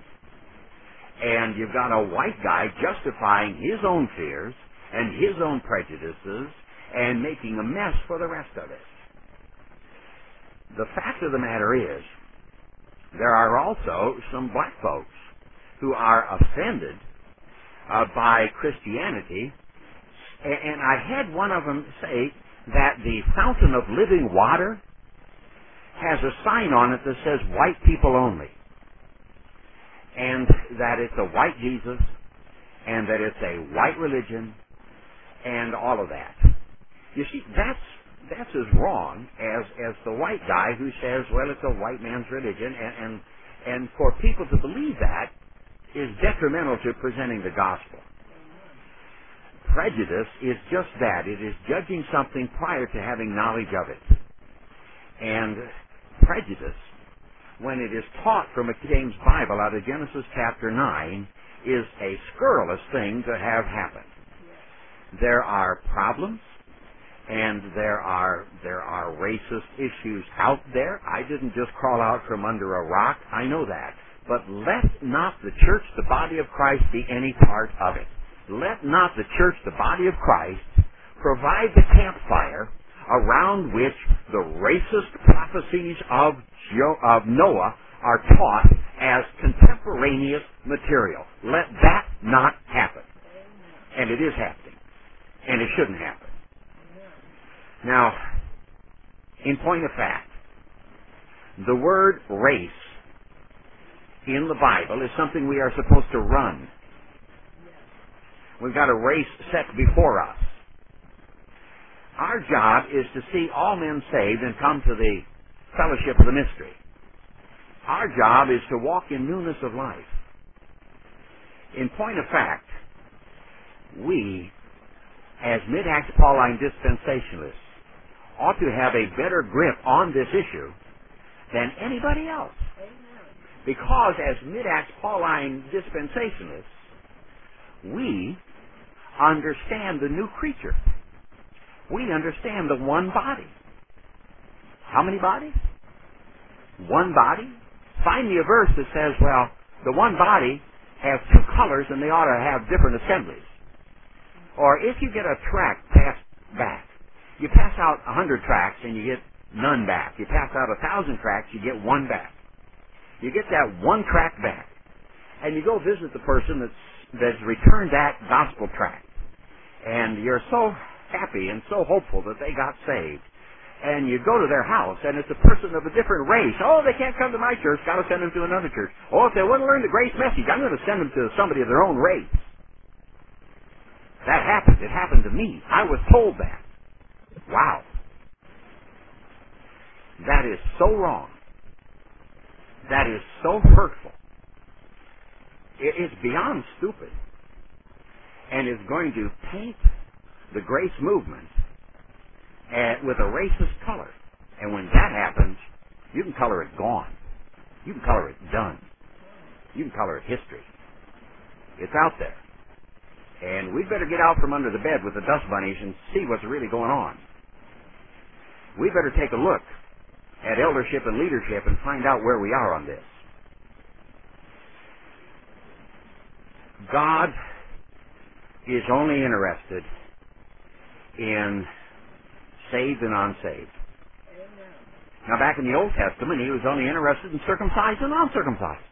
And you've got a white guy justifying his own fears and his own prejudices and making a mess for the rest of us. The fact of the matter is, there are also some black folks who are offended uh, by Christianity. And I had one of them say that the fountain of living water has a sign on it that says white people only. And that it's a white Jesus, and that it's a white religion, and all of that. You see, that's that's as wrong as, as the white guy who says, well, it's a white man's religion, and, and, and for people to believe that is detrimental to presenting the gospel. Prejudice is just that. It is judging something prior to having knowledge of it. And prejudice, when it is taught from a King James Bible out of Genesis chapter nine, is a scurrilous thing to have happen. There are problems, and there are there are racist issues out there. I didn't just crawl out from under a rock. I know that. But let not the church, the body of Christ, be any part of it. Let not the church, the body of Christ, provide the campfire around which the racist prophecies of, Jo- of Noah are taught as contemporaneous material. Let that not happen. And it is happening. And it shouldn't happen. Now, in point of fact, the word race in the Bible is something we are supposed to run. We've got a race set before us. Our job is to see all men saved and come to the fellowship of the mystery. Our job is to walk in newness of life. In point of fact, we, as Mid-Acts Pauline dispensationalists, ought to have a better grip on this issue than anybody else. Because as Mid-Acts Pauline dispensationalists, we understand the new creature. We understand the one body. How many bodies? One body? Find me a verse that says, well, the one body has two colors and they ought to have different assemblies. Or if you get a tract passed back, you pass out a hundred tracts and you get none back. You pass out a thousand tracts, you get one back. You get that one tract back, and you go visit the person that's that's returned that gospel tract, and you're so happy and so hopeful that they got saved. And you go to their house, and it's a person of a different race. Oh, they can't come to my church. Got to send them to another church. Oh, if they want to learn the grace message, I'm going to send them to somebody of their own race. That happened. It happened to me. I was told that. Wow. That is so wrong. That is so hurtful. It is beyond stupid. And is going to paint the grace movement at, with a racist color. And when that happens, you can color it gone. You can color it done. You can color it history. It's out there. And we'd better get out from under the bed with the dust bunnies and see what's really going on. We better take a look at eldership and leadership and find out where we are on this. God is only interested in saved and unsaved. Now, back in the Old Testament, he was only interested in circumcised and uncircumcised.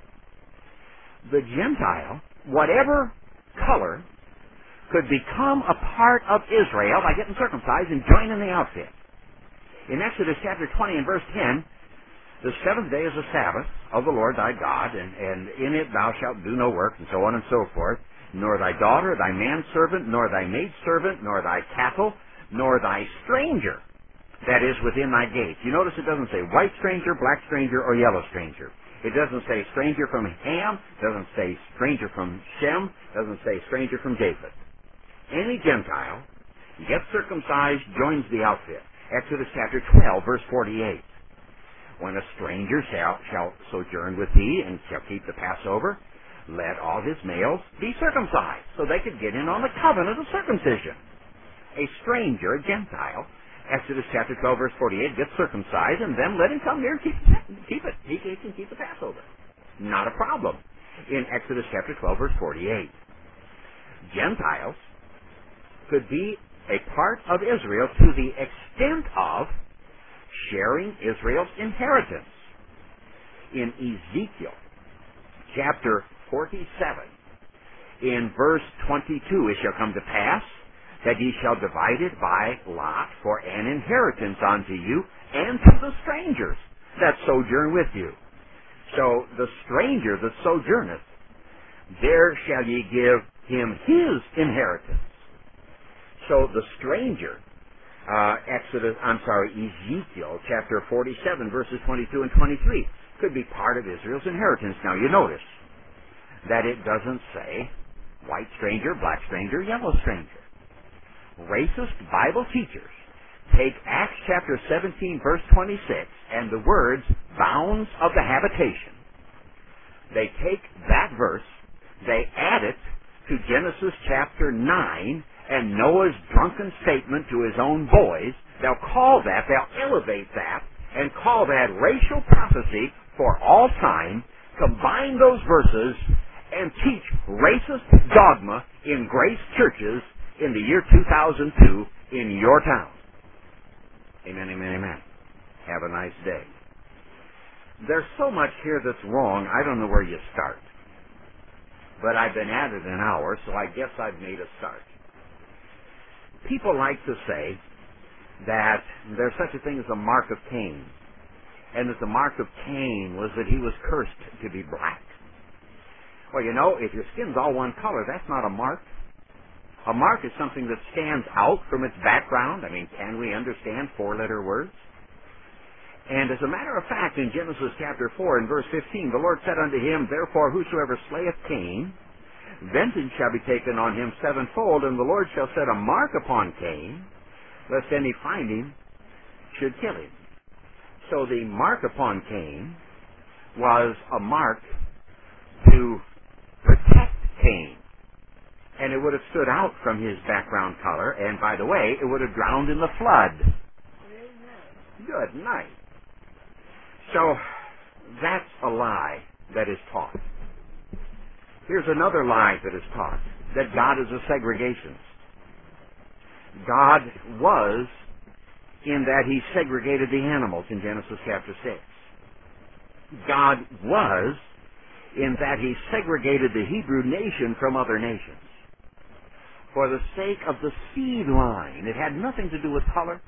The Gentile, whatever color, could become a part of Israel by getting circumcised and joining the outfit. In Exodus chapter twenty and verse ten, the seventh day is the Sabbath of the Lord thy God, and, and in it thou shalt do no work, and so on and so forth, nor thy daughter, thy manservant, nor thy maidservant, nor thy cattle, nor thy stranger that is within thy gates. You notice it doesn't say white stranger, black stranger, or yellow stranger. It doesn't say stranger from Ham, doesn't say stranger from Shem, doesn't say stranger from Japheth. Any Gentile gets circumcised, joins the outfit. Exodus chapter twelve, verse forty-eight. When a stranger shall, shall sojourn with thee and shall keep the Passover, let all his males be circumcised, so they could get in on the covenant of circumcision. A stranger, a Gentile, Exodus chapter twelve, verse forty-eight, gets circumcised, and then let him come here and keep, keep it. He can keep the Passover. Not a problem. In Exodus chapter twelve, verse forty-eight. Gentiles could be a part of Israel to the extent of sharing Israel's inheritance. In Ezekiel chapter forty-seven, in verse twenty-two, it shall come to pass that ye shall divide it by lot for an inheritance unto you and to the strangers that sojourn with you. So the stranger that sojourneth, there shall ye give him his inheritance. So the stranger, uh, Exodus, I'm sorry, Ezekiel chapter forty-seven, verses twenty-two and twenty-three, could be part of Israel's inheritance. Now you notice that it doesn't say white stranger, black stranger, yellow stranger. Racist Bible teachers take Acts chapter seventeen, verse twenty-six, and the words bounds of the habitation. They take that verse, they add it to Genesis chapter nine, and Noah's drunken statement to his own boys. They'll call that, they'll elevate that, and call that racial prophecy for all time, combine those verses, and teach racist dogma in grace churches in the year two thousand two in your town. Amen, amen, amen. Have a nice day. There's so much here that's wrong, I don't know where you start. But I've been at it an hour, so I guess I've made a start. People like to say that there's such a thing as a mark of Cain, and that the mark of Cain was that he was cursed to be black. Well, you know, if your skin's all one color, that's not a mark. A mark is something that stands out from its background. I mean, can we understand four-letter words? And as a matter of fact, in Genesis chapter four and verse fifteen, the Lord said unto him, Therefore whosoever slayeth Cain, vengeance shall be taken on him sevenfold, and the Lord shall set a mark upon Cain, lest any find him should kill him. So the mark upon Cain was a mark to protect Cain. And it would have stood out from his background color, and by the way, it would have drowned in the flood. Good night. So, that's a lie that is taught. Here's another lie that is taught, that God is a segregationist. God was in that he segregated the animals in Genesis chapter six. God was in that he segregated the Hebrew nation from other nations. For the sake of the seed line, it had nothing to do with color.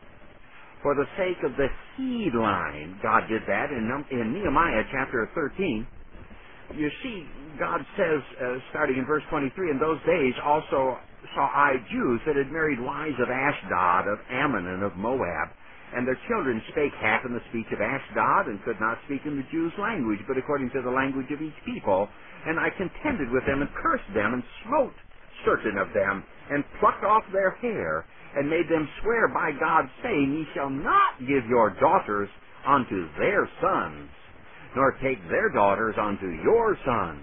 For the sake of the seed line, God did that in, in Nehemiah chapter thirteen. You see, God says, uh, starting in verse twenty-three, In those days also saw I Jews that had married wives of Ashdod, of Ammon, and of Moab, and their children spake half in the speech of Ashdod, and could not speak in the Jews' language, but according to the language of each people. And I contended with them, and cursed them, and smote certain of them, and plucked off their hair, and made them swear by God, saying, Ye shall not give your daughters unto their sons, nor take their daughters unto your sons,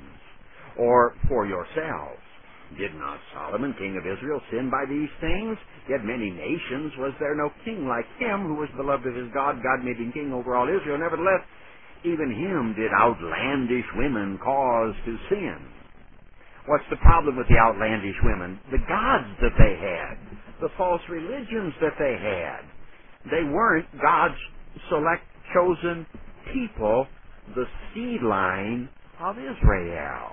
or for yourselves. Did not Solomon, king of Israel, sin by these things? Yet many nations was there no king like him, who was beloved of his God. God made him king over all Israel. Nevertheless, even him did outlandish women cause to sin. What's the problem with the outlandish women? The gods that they had, the false religions that they had. They weren't God's select, chosen people, the seed line of Israel.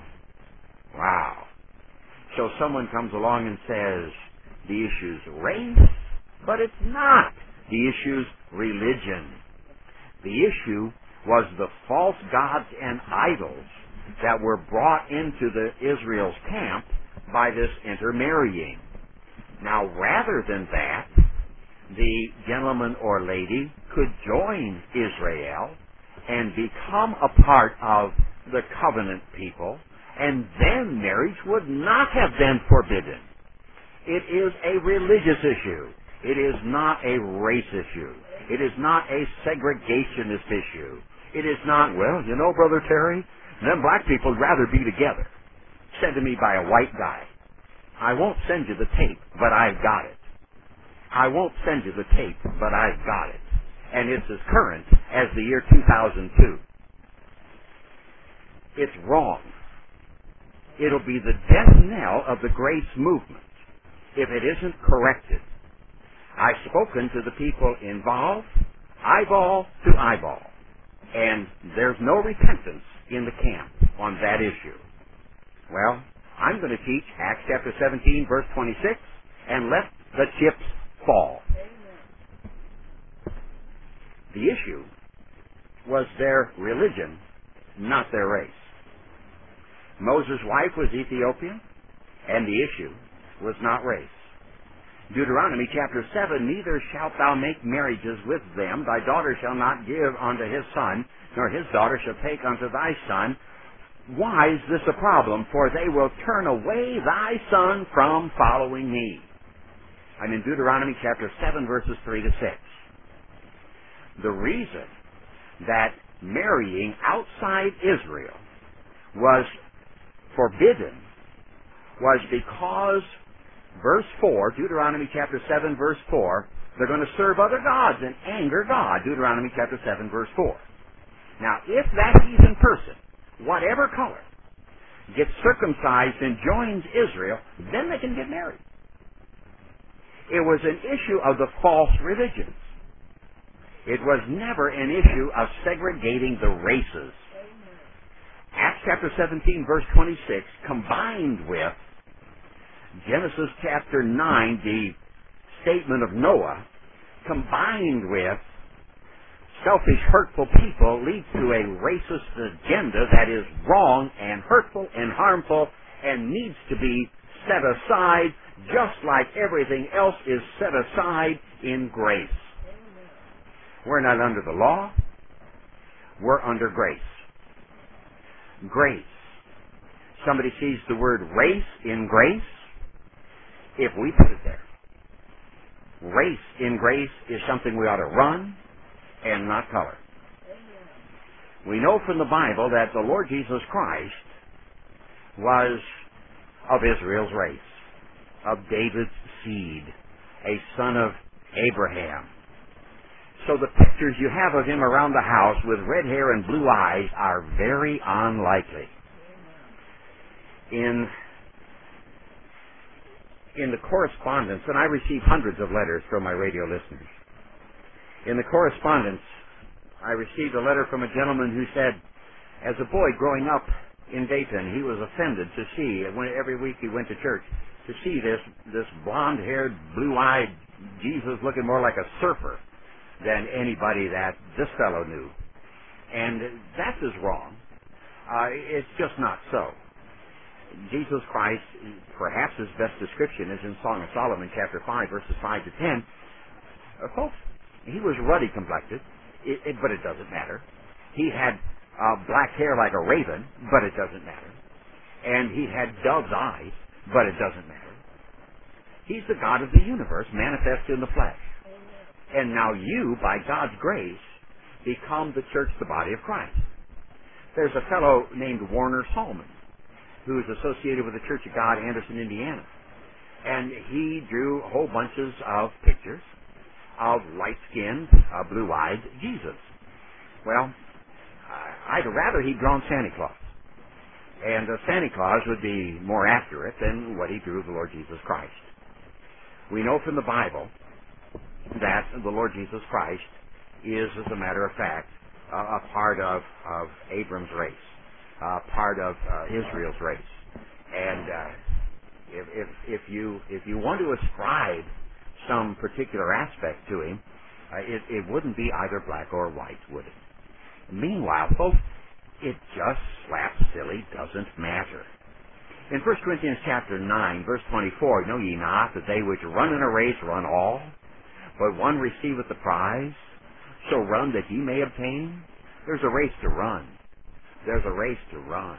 Wow. So someone comes along and says, the issue's race, but it's not. The issue's religion. The issue was the false gods and idols that were brought into the Israel's camp by this intermarrying. Now, rather than that, the gentleman or lady could join Israel and become a part of the covenant people, and then marriage would not have been forbidden. It is a religious issue. It is not a race issue. It is not a segregationist issue. It is not, well, you know, Brother Terry, them black people would rather be together. Sent to me by a white guy. I won't send you the tape, but I've got it. I won't send you the tape, but I've got it. And it's as current as the year two thousand two. It's wrong. It'll be the death knell of the grace movement if it isn't corrected. I've spoken to the people involved, eyeball to eyeball, and there's no repentance in the camp on that issue. Well, I'm going to teach Acts chapter seventeen, verse twenty-six, and let the chips fall. The issue was their religion, not their race. Moses' wife was Ethiopian, and the issue was not race. Deuteronomy chapter seven, Neither shalt thou make marriages with them. Thy daughter shall not give unto his son, nor his daughter shall take unto thy son. Why is this a problem? For they will turn away thy son from following me. I'm in Deuteronomy chapter seven, verses three to six. The reason that marrying outside Israel was forbidden was because verse four, Deuteronomy chapter seven, verse four, they're going to serve other gods and anger God, Deuteronomy chapter seven, verse four. Now, if that heathen person, whatever color, gets circumcised and joins Israel, then they can get married. It was an issue of the false religions. It was never an issue of segregating the races. Acts chapter seventeen, verse twenty-six, combined with Genesis chapter nine, the statement of Noah, combined with selfish, hurtful people, lead to a racist agenda that is wrong and hurtful and harmful and needs to be set aside, just like everything else is set aside in grace. We're not under the law. We're under grace. Grace. Somebody sees the word race in grace, if we put it there. Race in grace is something we ought to run and not color. We know from the Bible that the Lord Jesus Christ was of Israel's race, of David's seed, a son of Abraham. So the pictures you have of him around the house with red hair and blue eyes are very unlikely. In, in the correspondence, and I receive hundreds of letters from my radio listeners. In the correspondence, I received a letter from a gentleman who said, as a boy growing up in Dayton, he was offended to see, when every week he went to church, to see this, this blonde-haired, blue-eyed Jesus looking more like a surfer than anybody that this fellow knew. And that is wrong. Uh, it's just not so. Jesus Christ, perhaps his best description is in Song of Solomon, chapter five, verses five to ten. Uh, folks, he was ruddy complected, it, it, but it doesn't matter. He had uh, black hair like a raven, but it doesn't matter. And he had dove's eyes, but it doesn't matter. He's the God of the universe, manifest in the flesh. And now you, by God's grace, become the church, the body of Christ. There's a fellow named Warner Solomon who is associated with the Church of God, Anderson, Indiana. And he drew whole bunches of pictures of light-skinned, uh, blue-eyed Jesus. Well, I'd rather he'd drawn Santa Claus. And uh, Santa Claus would be more accurate than what he drew of the Lord Jesus Christ. We know from the Bible that the Lord Jesus Christ is, as a matter of fact, uh, a part of, of Abram's race, uh, part of uh, Israel's race. And uh, if, if, if, you, if you want to ascribe some particular aspect to him, uh, it, it wouldn't be either black or white, would it? Meanwhile, folks, it just slap silly doesn't matter. In First Corinthians chapter nine, verse twenty-four, know ye not that they which run in a race run all, but one receiveth the prize? So run that ye may obtain. There's a race to run. There's a race to run.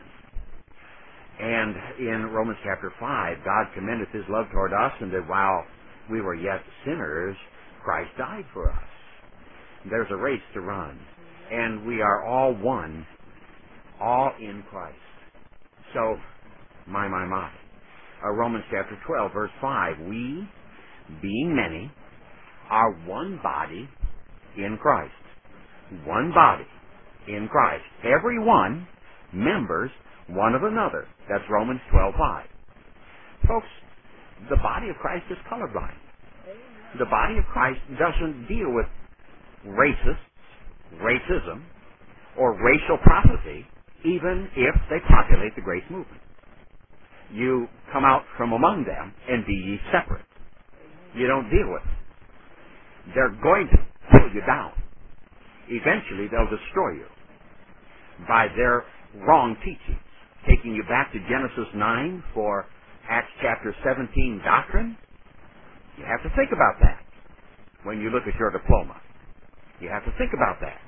And in Romans chapter five, God commendeth his love toward us, and that while we were yet sinners, Christ died for us. There's a race to run. And we are all one, all in Christ. So, my, my, my. Uh, Romans chapter twelve, verse five, we, being many, are one body in Christ. One body in Christ. Every one members one of another. That's Romans twelve, five. Folks, the body of Christ is colorblind. The body of Christ doesn't deal with racists, racism, or racial prophecy, even if they populate the grace movement. You come out from among them and be ye separate. You don't deal with it. They're going to pull you down. Eventually, they'll destroy you by their wrong teachings. Taking you back to Genesis nine for Acts chapter seventeen doctrine, you have to think about that when you look at your diploma. You have to think about that.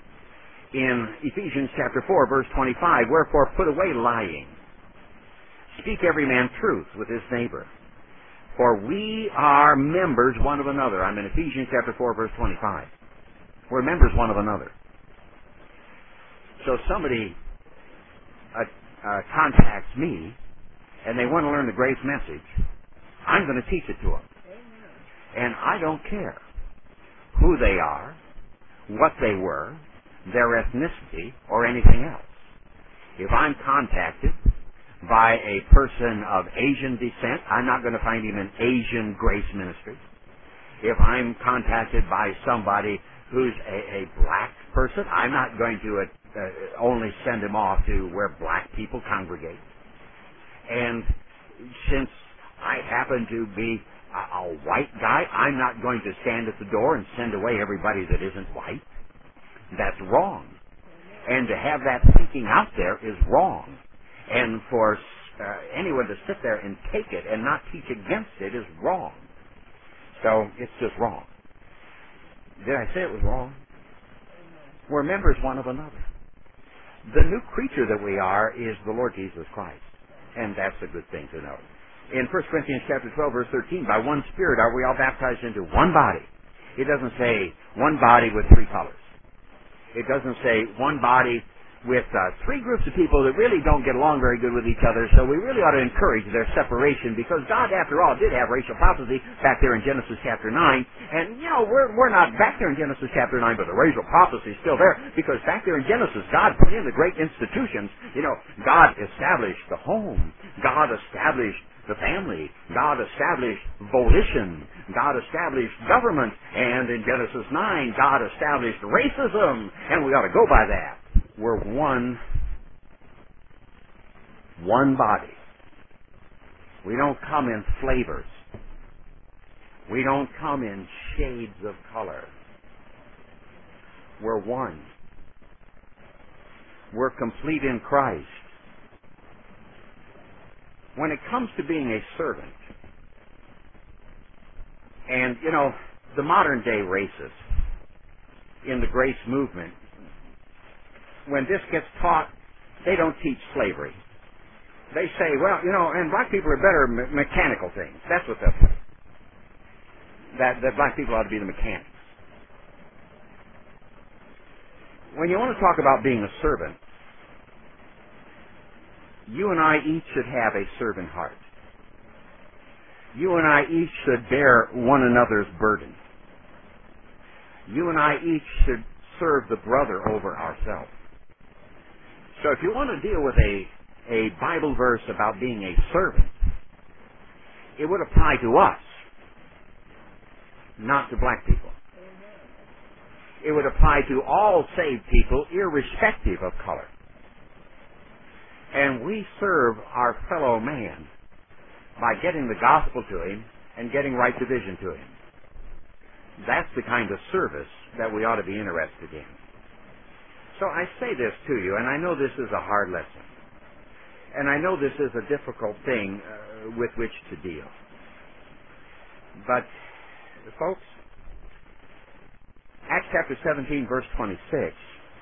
In Ephesians chapter four, verse twenty-five, wherefore put away lying. Speak every man truth with his neighbor. For we are members one of another. I'm in Ephesians chapter four, verse twenty-five. We're members one of another. So somebody uh, uh, contacts me and they want to learn the grace message, I'm going to teach it to them. And I don't care who they are, what they were, their ethnicity, or anything else. If I'm contacted by a person of Asian descent, I'm not going to find him in Asian grace ministry. If I'm contacted by somebody who's a, a black person, I'm not going to uh, uh, only send him off to where black people congregate. And since I happen to be a, a white guy, I'm not going to stand at the door and send away everybody that isn't white. That's wrong. And to have that thinking out there is wrong. And for uh, anyone to sit there and take it and not teach against it is wrong. So it's just wrong. Did I say it was wrong? We're members one of another. The new creature that we are is the Lord Jesus Christ. And that's a good thing to know. In First Corinthians chapter twelve, verse thirteen, by one Spirit are we all baptized into one body. It doesn't say one body with three colors. It doesn't say one body with uh, three groups of people that really don't get along very good with each other, so we really ought to encourage their separation, because God, after all, did have racial prophecy back there in Genesis chapter nine, and, you know, we're, we're not back there in Genesis chapter nine, but the racial prophecy is still there, because back there in Genesis, God put in the great institutions. You know, God established the home. God established the family. God established volition. God established government. And in Genesis nine, God established racism, and we ought to go by that. We're one, one body. We don't come in flavors. We don't come in shades of color. We're one. We're complete in Christ. When it comes to being a servant, and, you know, the modern day racists in the grace movement, when this gets taught, they don't teach slavery. They say, well, you know, and black people are better me- mechanical things. That's what they'll say. That, that black people ought to be the mechanics. When you want to talk about being a servant, you and I each should have a servant heart. You and I each should bear one another's burden. You and I each should serve the brother over ourselves. So if you want to deal with a, a Bible verse about being a servant, it would apply to us, not to black people. It would apply to all saved people, irrespective of color. And we serve our fellow man by getting the gospel to him and getting right division to him. That's the kind of service that we ought to be interested in. So I say this to you, and I know this is a hard lesson. And I know this is a difficult thing uh, with which to deal. But, folks, Acts chapter seventeen, verse twenty-six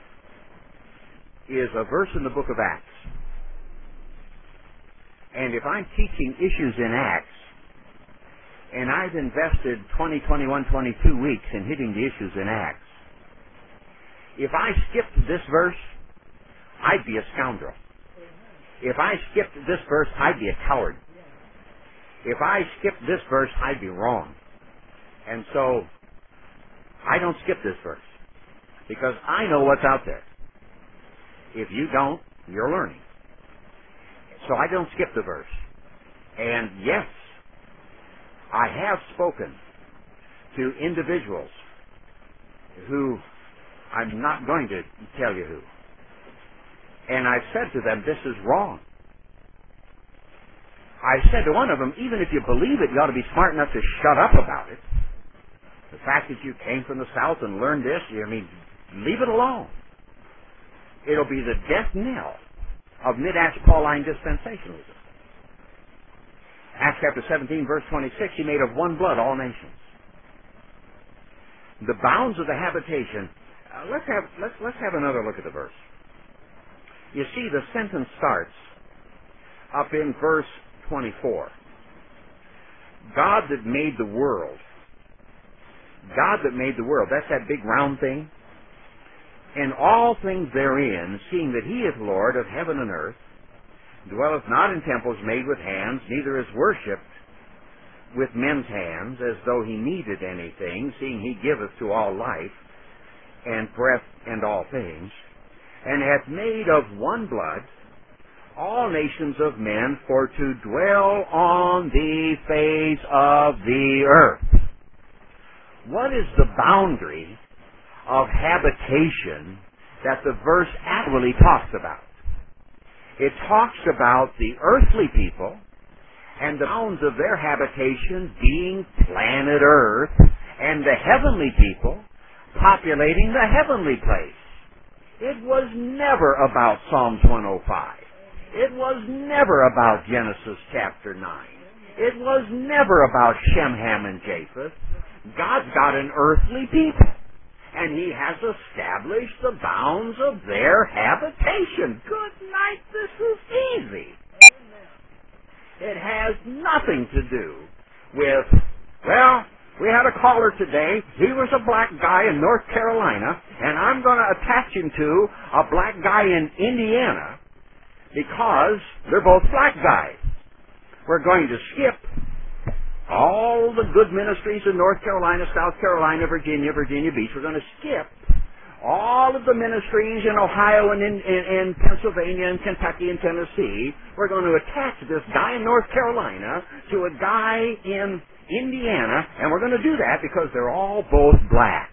is a verse in the book of Acts. And if I'm teaching issues in Acts, and I've invested twenty, twenty-one, twenty-two weeks in hitting the issues in Acts, if I skipped this verse, I'd be a scoundrel. If I skipped this verse, I'd be a coward. If I skipped this verse, I'd be wrong. And so, I don't skip this verse, because I know what's out there. If you don't, you're learning. So I don't skip the verse. And yes, I have spoken to individuals who, I'm not going to tell you who, and I've said to them, this is wrong. I said to one of them, even if you believe it, you ought to be smart enough to shut up about it. The fact that you came from the South and learned this, I mean, leave it alone. It'll be the death knell of mid-Acts Pauline dispensationalism. Acts chapter seventeen, verse twenty-six, he made of one blood all nations. The bounds of the habitation. Uh, let's have let's let's have another look at the verse. You see, the sentence starts up in verse twenty-four. God that made the world. God that made the world. That's that big round thing. And all things therein, seeing that he is Lord of heaven and earth, dwelleth not in temples made with hands, neither is worshipped with men's hands, as though he needed anything, seeing he giveth to all life, and breath, and all things, and hath made of one blood all nations of men for to dwell on the face of the earth. What is the boundary of habitation that the verse actually talks about. It talks about the earthly people and the bounds of their habitation being planet Earth, and the heavenly people populating the heavenly place. It was never about Psalms one oh five. It was never about Genesis chapter nine. It was never about Shem, Ham, and Japheth. God's got an earthly people, and He has established the bounds of their habitation. Good night, this is easy. It has nothing to do with, well, we had a caller today. He was a black guy in North Carolina, and I'm going to attach him to a black guy in Indiana because they're both black guys. We're going to skip all the good ministries in North Carolina, South Carolina, Virginia, Virginia Beach. We're going to skip all of the ministries in Ohio and in, in, in Pennsylvania and Kentucky and Tennessee. We're going to attach this guy in North Carolina to a guy in Indiana, and we're going to do that because they're all both black.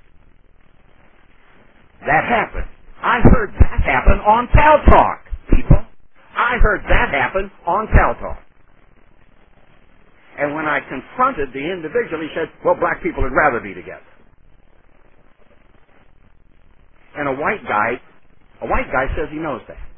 That happened. I heard that happen on Cal Talk, people. I heard that happen on Cal Talk. And when I confronted the individual, he said, well, black people would rather be together. And a white guy, a white guy says he knows that.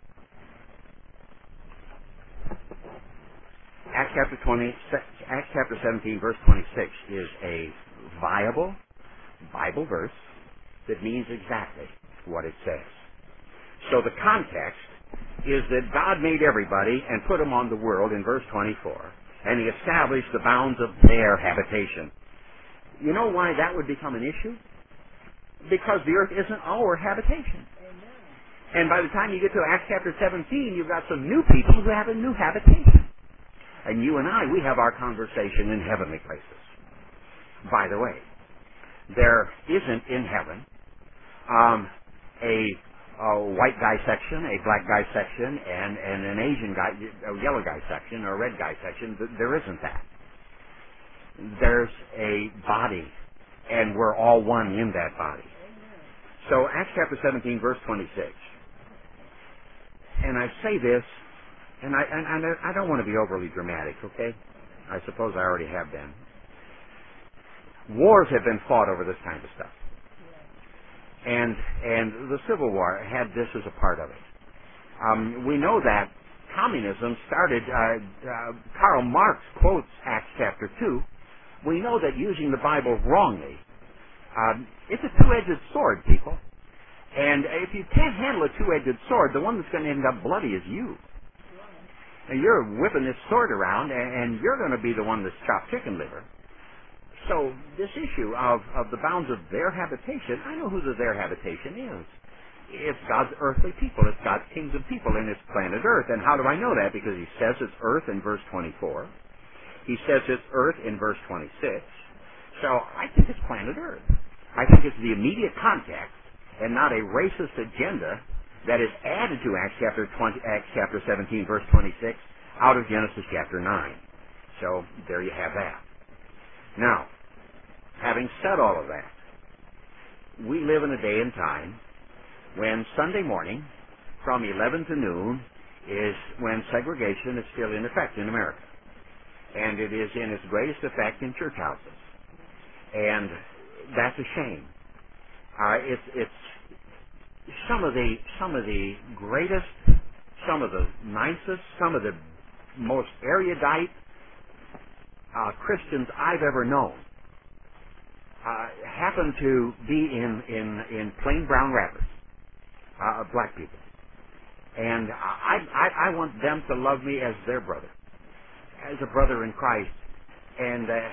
Acts chapter twenty, Acts chapter seventeen, verse twenty-six is a viable Bible verse that means exactly what it says. So the context is that God made everybody and put them on the world in verse twenty-four, and He established the bounds of their habitation. You know why that would become an issue? Because the earth isn't our habitation. And by the time you get to Acts chapter seventeen, you've got some new people who have a new habitation. And you and I, we have our conversation in heavenly places. By the way, there isn't in heaven um, a, a white guy section, a black guy section, and, and an Asian guy, a yellow guy section, or a red guy section. There isn't that. There's a body, and we're all one in that body. So Acts chapter seventeen, verse twenty-six. And I say this, and I, and, and I don't want to be overly dramatic, okay? I suppose I already have been. Wars have been fought over this kind of stuff. And, and the Civil War had this as a part of it. Um, we know that communism started, uh, uh, Karl Marx quotes Acts chapter two. We know that using the Bible wrongly, um, it's a two-edged sword, people. And if you can't handle a two-edged sword, the one that's going to end up bloody is you. And you're whipping this sword around, and, and you're going to be the one that's chopped chicken liver. So this issue of, of the bounds of their habitation, I know who the their habitation is. It's God's earthly people. It's God's kingdom people, and it's planet Earth. And how do I know that? Because He says it's Earth in verse twenty-four. He says it's Earth in verse twenty-six. So I think it's planet Earth. I think it's the immediate context and not a racist agenda that is added to Acts chapter twenty, Acts chapter seventeen, verse twenty-six, out of Genesis chapter nine. So there you have that. Now, having said all of that, we live in a day and time when Sunday morning from eleven to noon is when segregation is still in effect in America. And it is in its greatest effect in church houses. And that's a shame. Uh, it's, it's some of the some of the greatest, some of the nicest, some of the most erudite uh, Christians I've ever known uh, happen to be in in, in plain brown wrappers, uh, black people, and I, I I want them to love me as their brother, as a brother in Christ, and uh,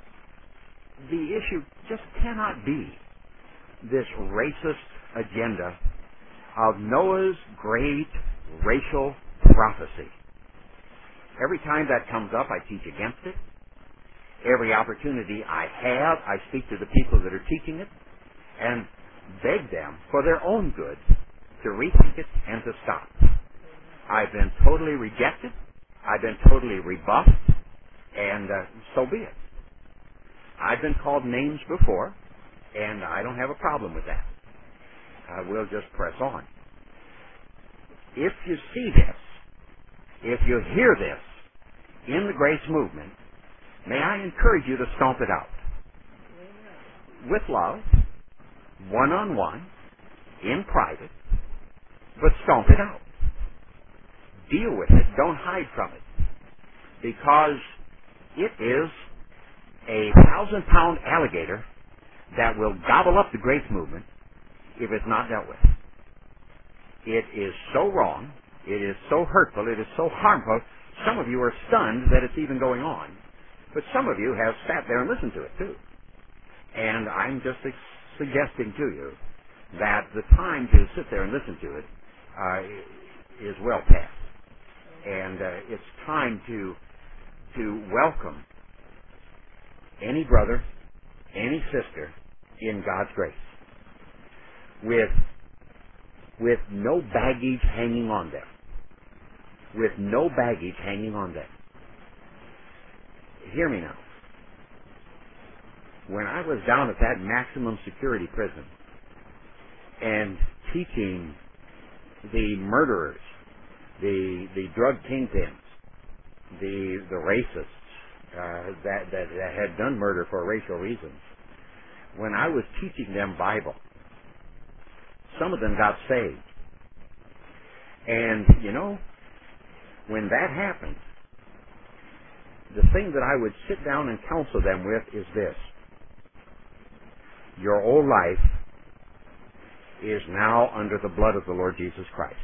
the issue just cannot be this racist agenda of Noah's great racial prophecy. Every time that comes up, I teach against it. Every opportunity I have, I speak to the people that are teaching it and beg them, for their own good, to rethink it and to stop. I've been totally rejected. I've been totally rebuffed, and uh, so be it. I've been called names before, And I don't have a problem with that. Uh, we'll just press on. If you see this, if you hear this in the grace movement, may I encourage you to stomp it out. With love, one-on-one, in private, but stomp it out. Deal with it. Don't hide from it. Because it is a thousand-pound alligator that will gobble up the grace movement if it's not dealt with. It is so wrong. It is so hurtful. It is so harmful. Some of you are stunned that it's even going on. But some of you have sat there and listened to it, too. And I'm just ex- suggesting to you that the time to sit there and listen to it uh, is well past. And uh, it's time to to welcome any brother, any sister in God's grace with with no baggage hanging on them. With no baggage hanging on them. Hear me now. When I was down at that maximum security prison and teaching the murderers, the the drug kingpins, the the racists uh, that, that that had done murder for racial reasons, when I was teaching them Bible, some of them got saved. And you know, when that happened, the thing that I would sit down and counsel them with is this: your old life is now under the blood of the Lord Jesus Christ.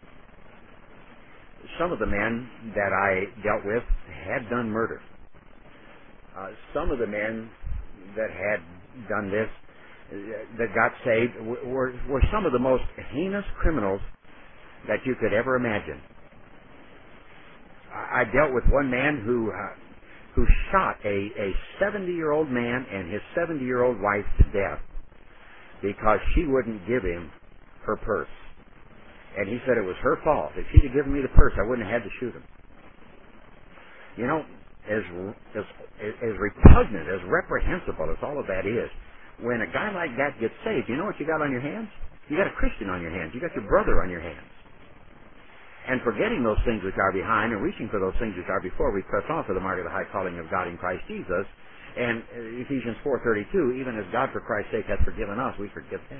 Some of the men that I dealt with had done murder. Uh, some of the men that had done this, uh, that got saved, were, were some of the most heinous criminals that you could ever imagine. I, I dealt with one man who uh, who shot a, a seventy-year-old man and his seventy-year-old wife to death because she wouldn't give him her purse. And he said it was her fault. If she'd have given me the purse, I wouldn't have had to shoot him. You know, as, as, as repugnant, as reprehensible as all of that is, when a guy like that gets saved, you know what you got on your hands? You got a Christian on your hands. You got your brother on your hands. And forgetting those things which are behind and reaching for those things which are before, we press on for the mark of the high calling of God in Christ Jesus. And Ephesians four thirty-two, even as God for Christ's sake hath forgiven us, we forgive them.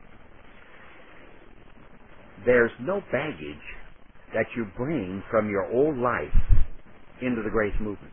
There's no baggage that you bring from your old life into the grace movement.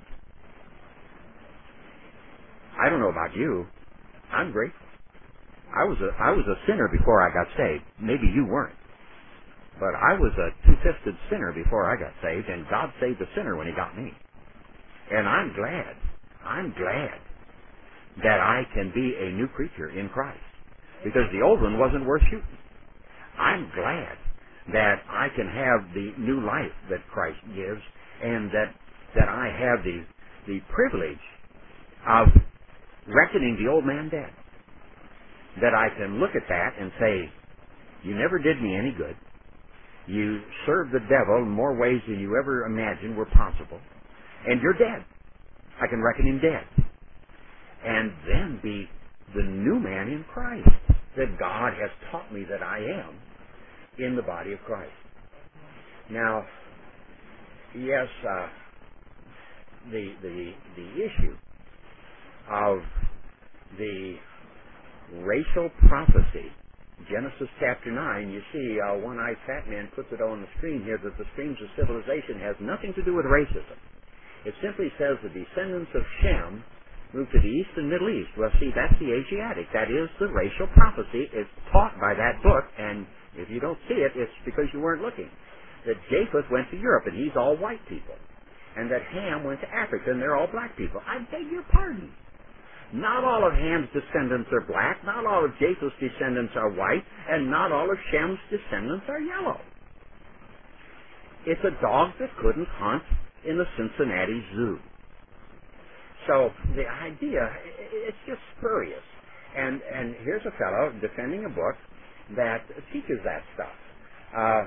I don't know about you. I'm grateful. I was a I was a sinner before I got saved. Maybe you weren't. But I was a two-fisted sinner before I got saved, and God saved the sinner when He got me. And I'm glad, I'm glad that I can be a new creature in Christ, because the old one wasn't worth shooting. I'm glad that I can have the new life that Christ gives, and that that I have the the privilege of reckoning the old man dead. That I can look at that and say, you never did me any good. You served the devil in more ways than you ever imagined were possible. And you're dead. I can reckon him dead. And then be the new man in Christ that God has taught me that I am in the body of Christ. Now, yes, uh, the, the, the issue of the racial prophecy, Genesis chapter nine, you see uh, one-eyed fat man puts it on the screen here that the streams of civilization has nothing to do with racism. It simply says the descendants of Shem moved to the east and Middle East. Well, see, that's the Asiatic. That is the racial prophecy. It's taught by that book, and if you don't see it, it's because you weren't looking. That Japheth went to Europe, and he's all white people. And that Ham went to Africa, and they're all black people. I beg your pardon. Not all of Ham's descendants are black, not all of Japheth's descendants are white, and not all of Shem's descendants are yellow. It's a dog that couldn't hunt in the Cincinnati Zoo. So the idea, it's just spurious. And and here's a fellow defending a book that teaches that stuff. Uh,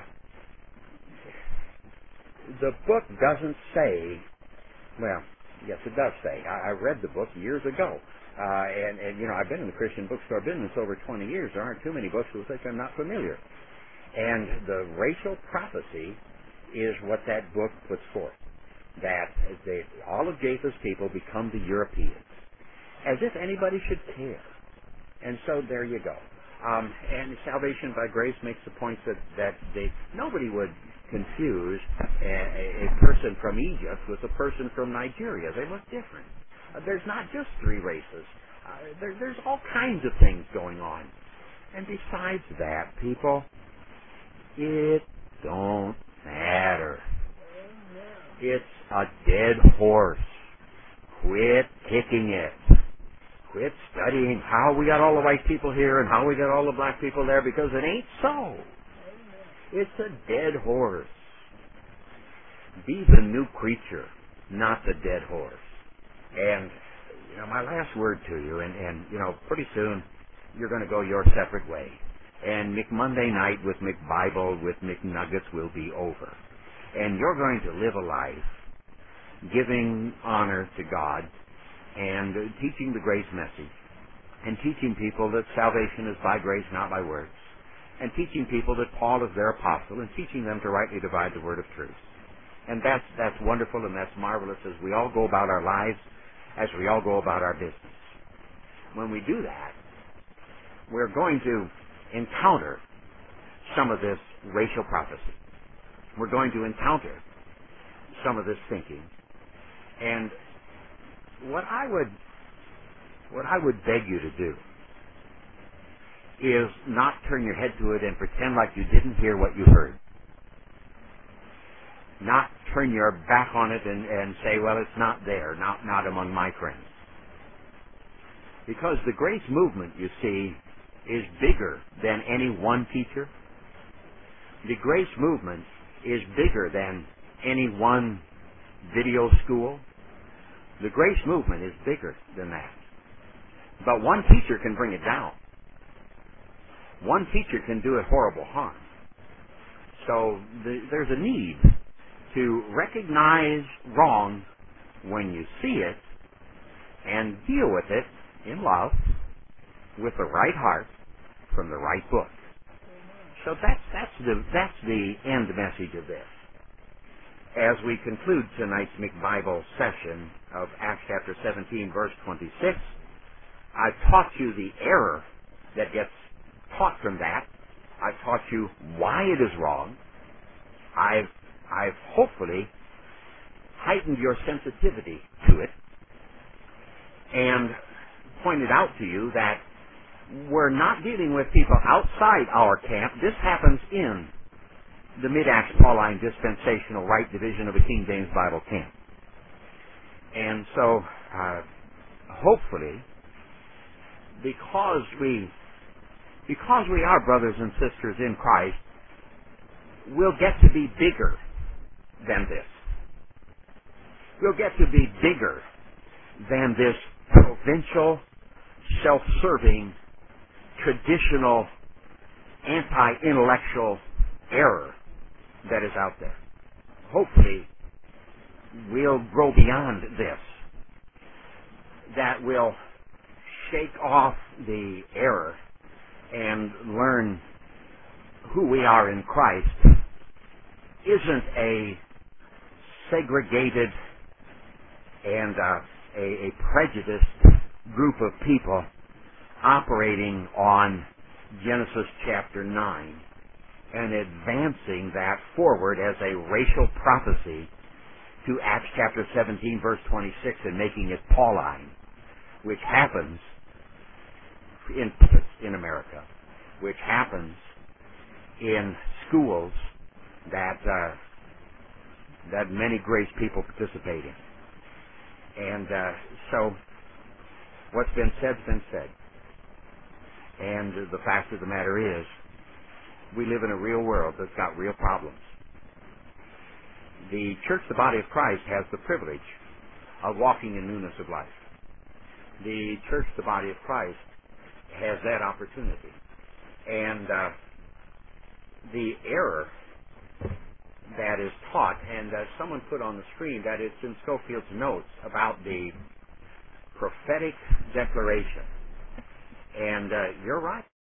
the book doesn't say, well, yes, it does say. I, I read the book years ago. Uh, and, and, you know, I've been in the Christian bookstore business over twenty years. There aren't too many books with which I'm not familiar. And the racial prophecy is what that book puts forth. That they, all of Japheth's people become the Europeans. As if anybody should care. And so there you go. Um, and salvation by grace makes the point that, that they, nobody would confuse a, a person from Egypt with a person from Nigeria. They look different. Uh, there's not just three races. Uh, there, there's all kinds of things going on. And besides that, people, it don't matter. It's a dead horse. Quit kicking it. Quit studying how we got all the white people here and how we got all the black people there, because it ain't so. It's a dead horse. Be the new creature, not the dead horse. And, you know, my last word to you, and, and you know, pretty soon you're going to go your separate way. And McMonday night with McBible, with McNuggets will be over. And you're going to live a life giving honor to God and uh, teaching the grace message, and teaching people that salvation is by grace, not by works, and teaching people that Paul is their apostle, and teaching them to rightly divide the word of truth. And that's, that's wonderful and that's marvelous as we all go about our lives, as we all go about our business. When we do that, we're going to encounter some of this racial prophecy. We're going to encounter some of this thinking. And what I would what I would beg you to do is not turn your head to it and pretend like you didn't hear what you heard. Not turn your back on it and, and say, well, it's not there, not, not among my friends. Because the grace movement, you see, is bigger than any one teacher. The grace movement is bigger than any one video school. The grace movement is bigger than that. But one teacher can bring it down. One teacher can do it horrible harm. So the, there's a need to recognize wrong when you see it and deal with it in love with the right heart from the right book. So that's, that's, the, that's the end message of this. As we conclude tonight's McBible session of Acts chapter seventeen, verse twenty-six, I've taught you the error that gets taught from that. I've taught you why it is wrong. I've, I've hopefully heightened your sensitivity to it and pointed out to you that we're not dealing with people outside our camp. This happens in the Mid-Acts Pauline Dispensational Right Division of the King James Bible camp. And so, uh, hopefully, because we, because we are brothers and sisters in Christ, we'll get to be bigger than this. We'll get to be bigger than this provincial, self-serving, traditional, anti-intellectual error that is out there. Hopefully, we'll grow beyond this. That will shake off the error and learn who we are in Christ isn't a segregated and uh, a, a prejudiced group of people operating on Genesis chapter nine and advancing that forward as a racial prophecy to Acts chapter seventeen, verse twenty-six, and making it Pauline, which happens in in America, which happens in schools that uh, that many grace people participate in. And uh, so, what's been said's been said. And the fact of the matter is, we live in a real world that's got real problems. The church, the body of Christ, has the privilege of walking in newness of life. The church, the body of Christ, has that opportunity. And uh, the error that is taught, and uh, someone put on the screen that it's in Schofield's notes about the prophetic declaration. And uh, you're right.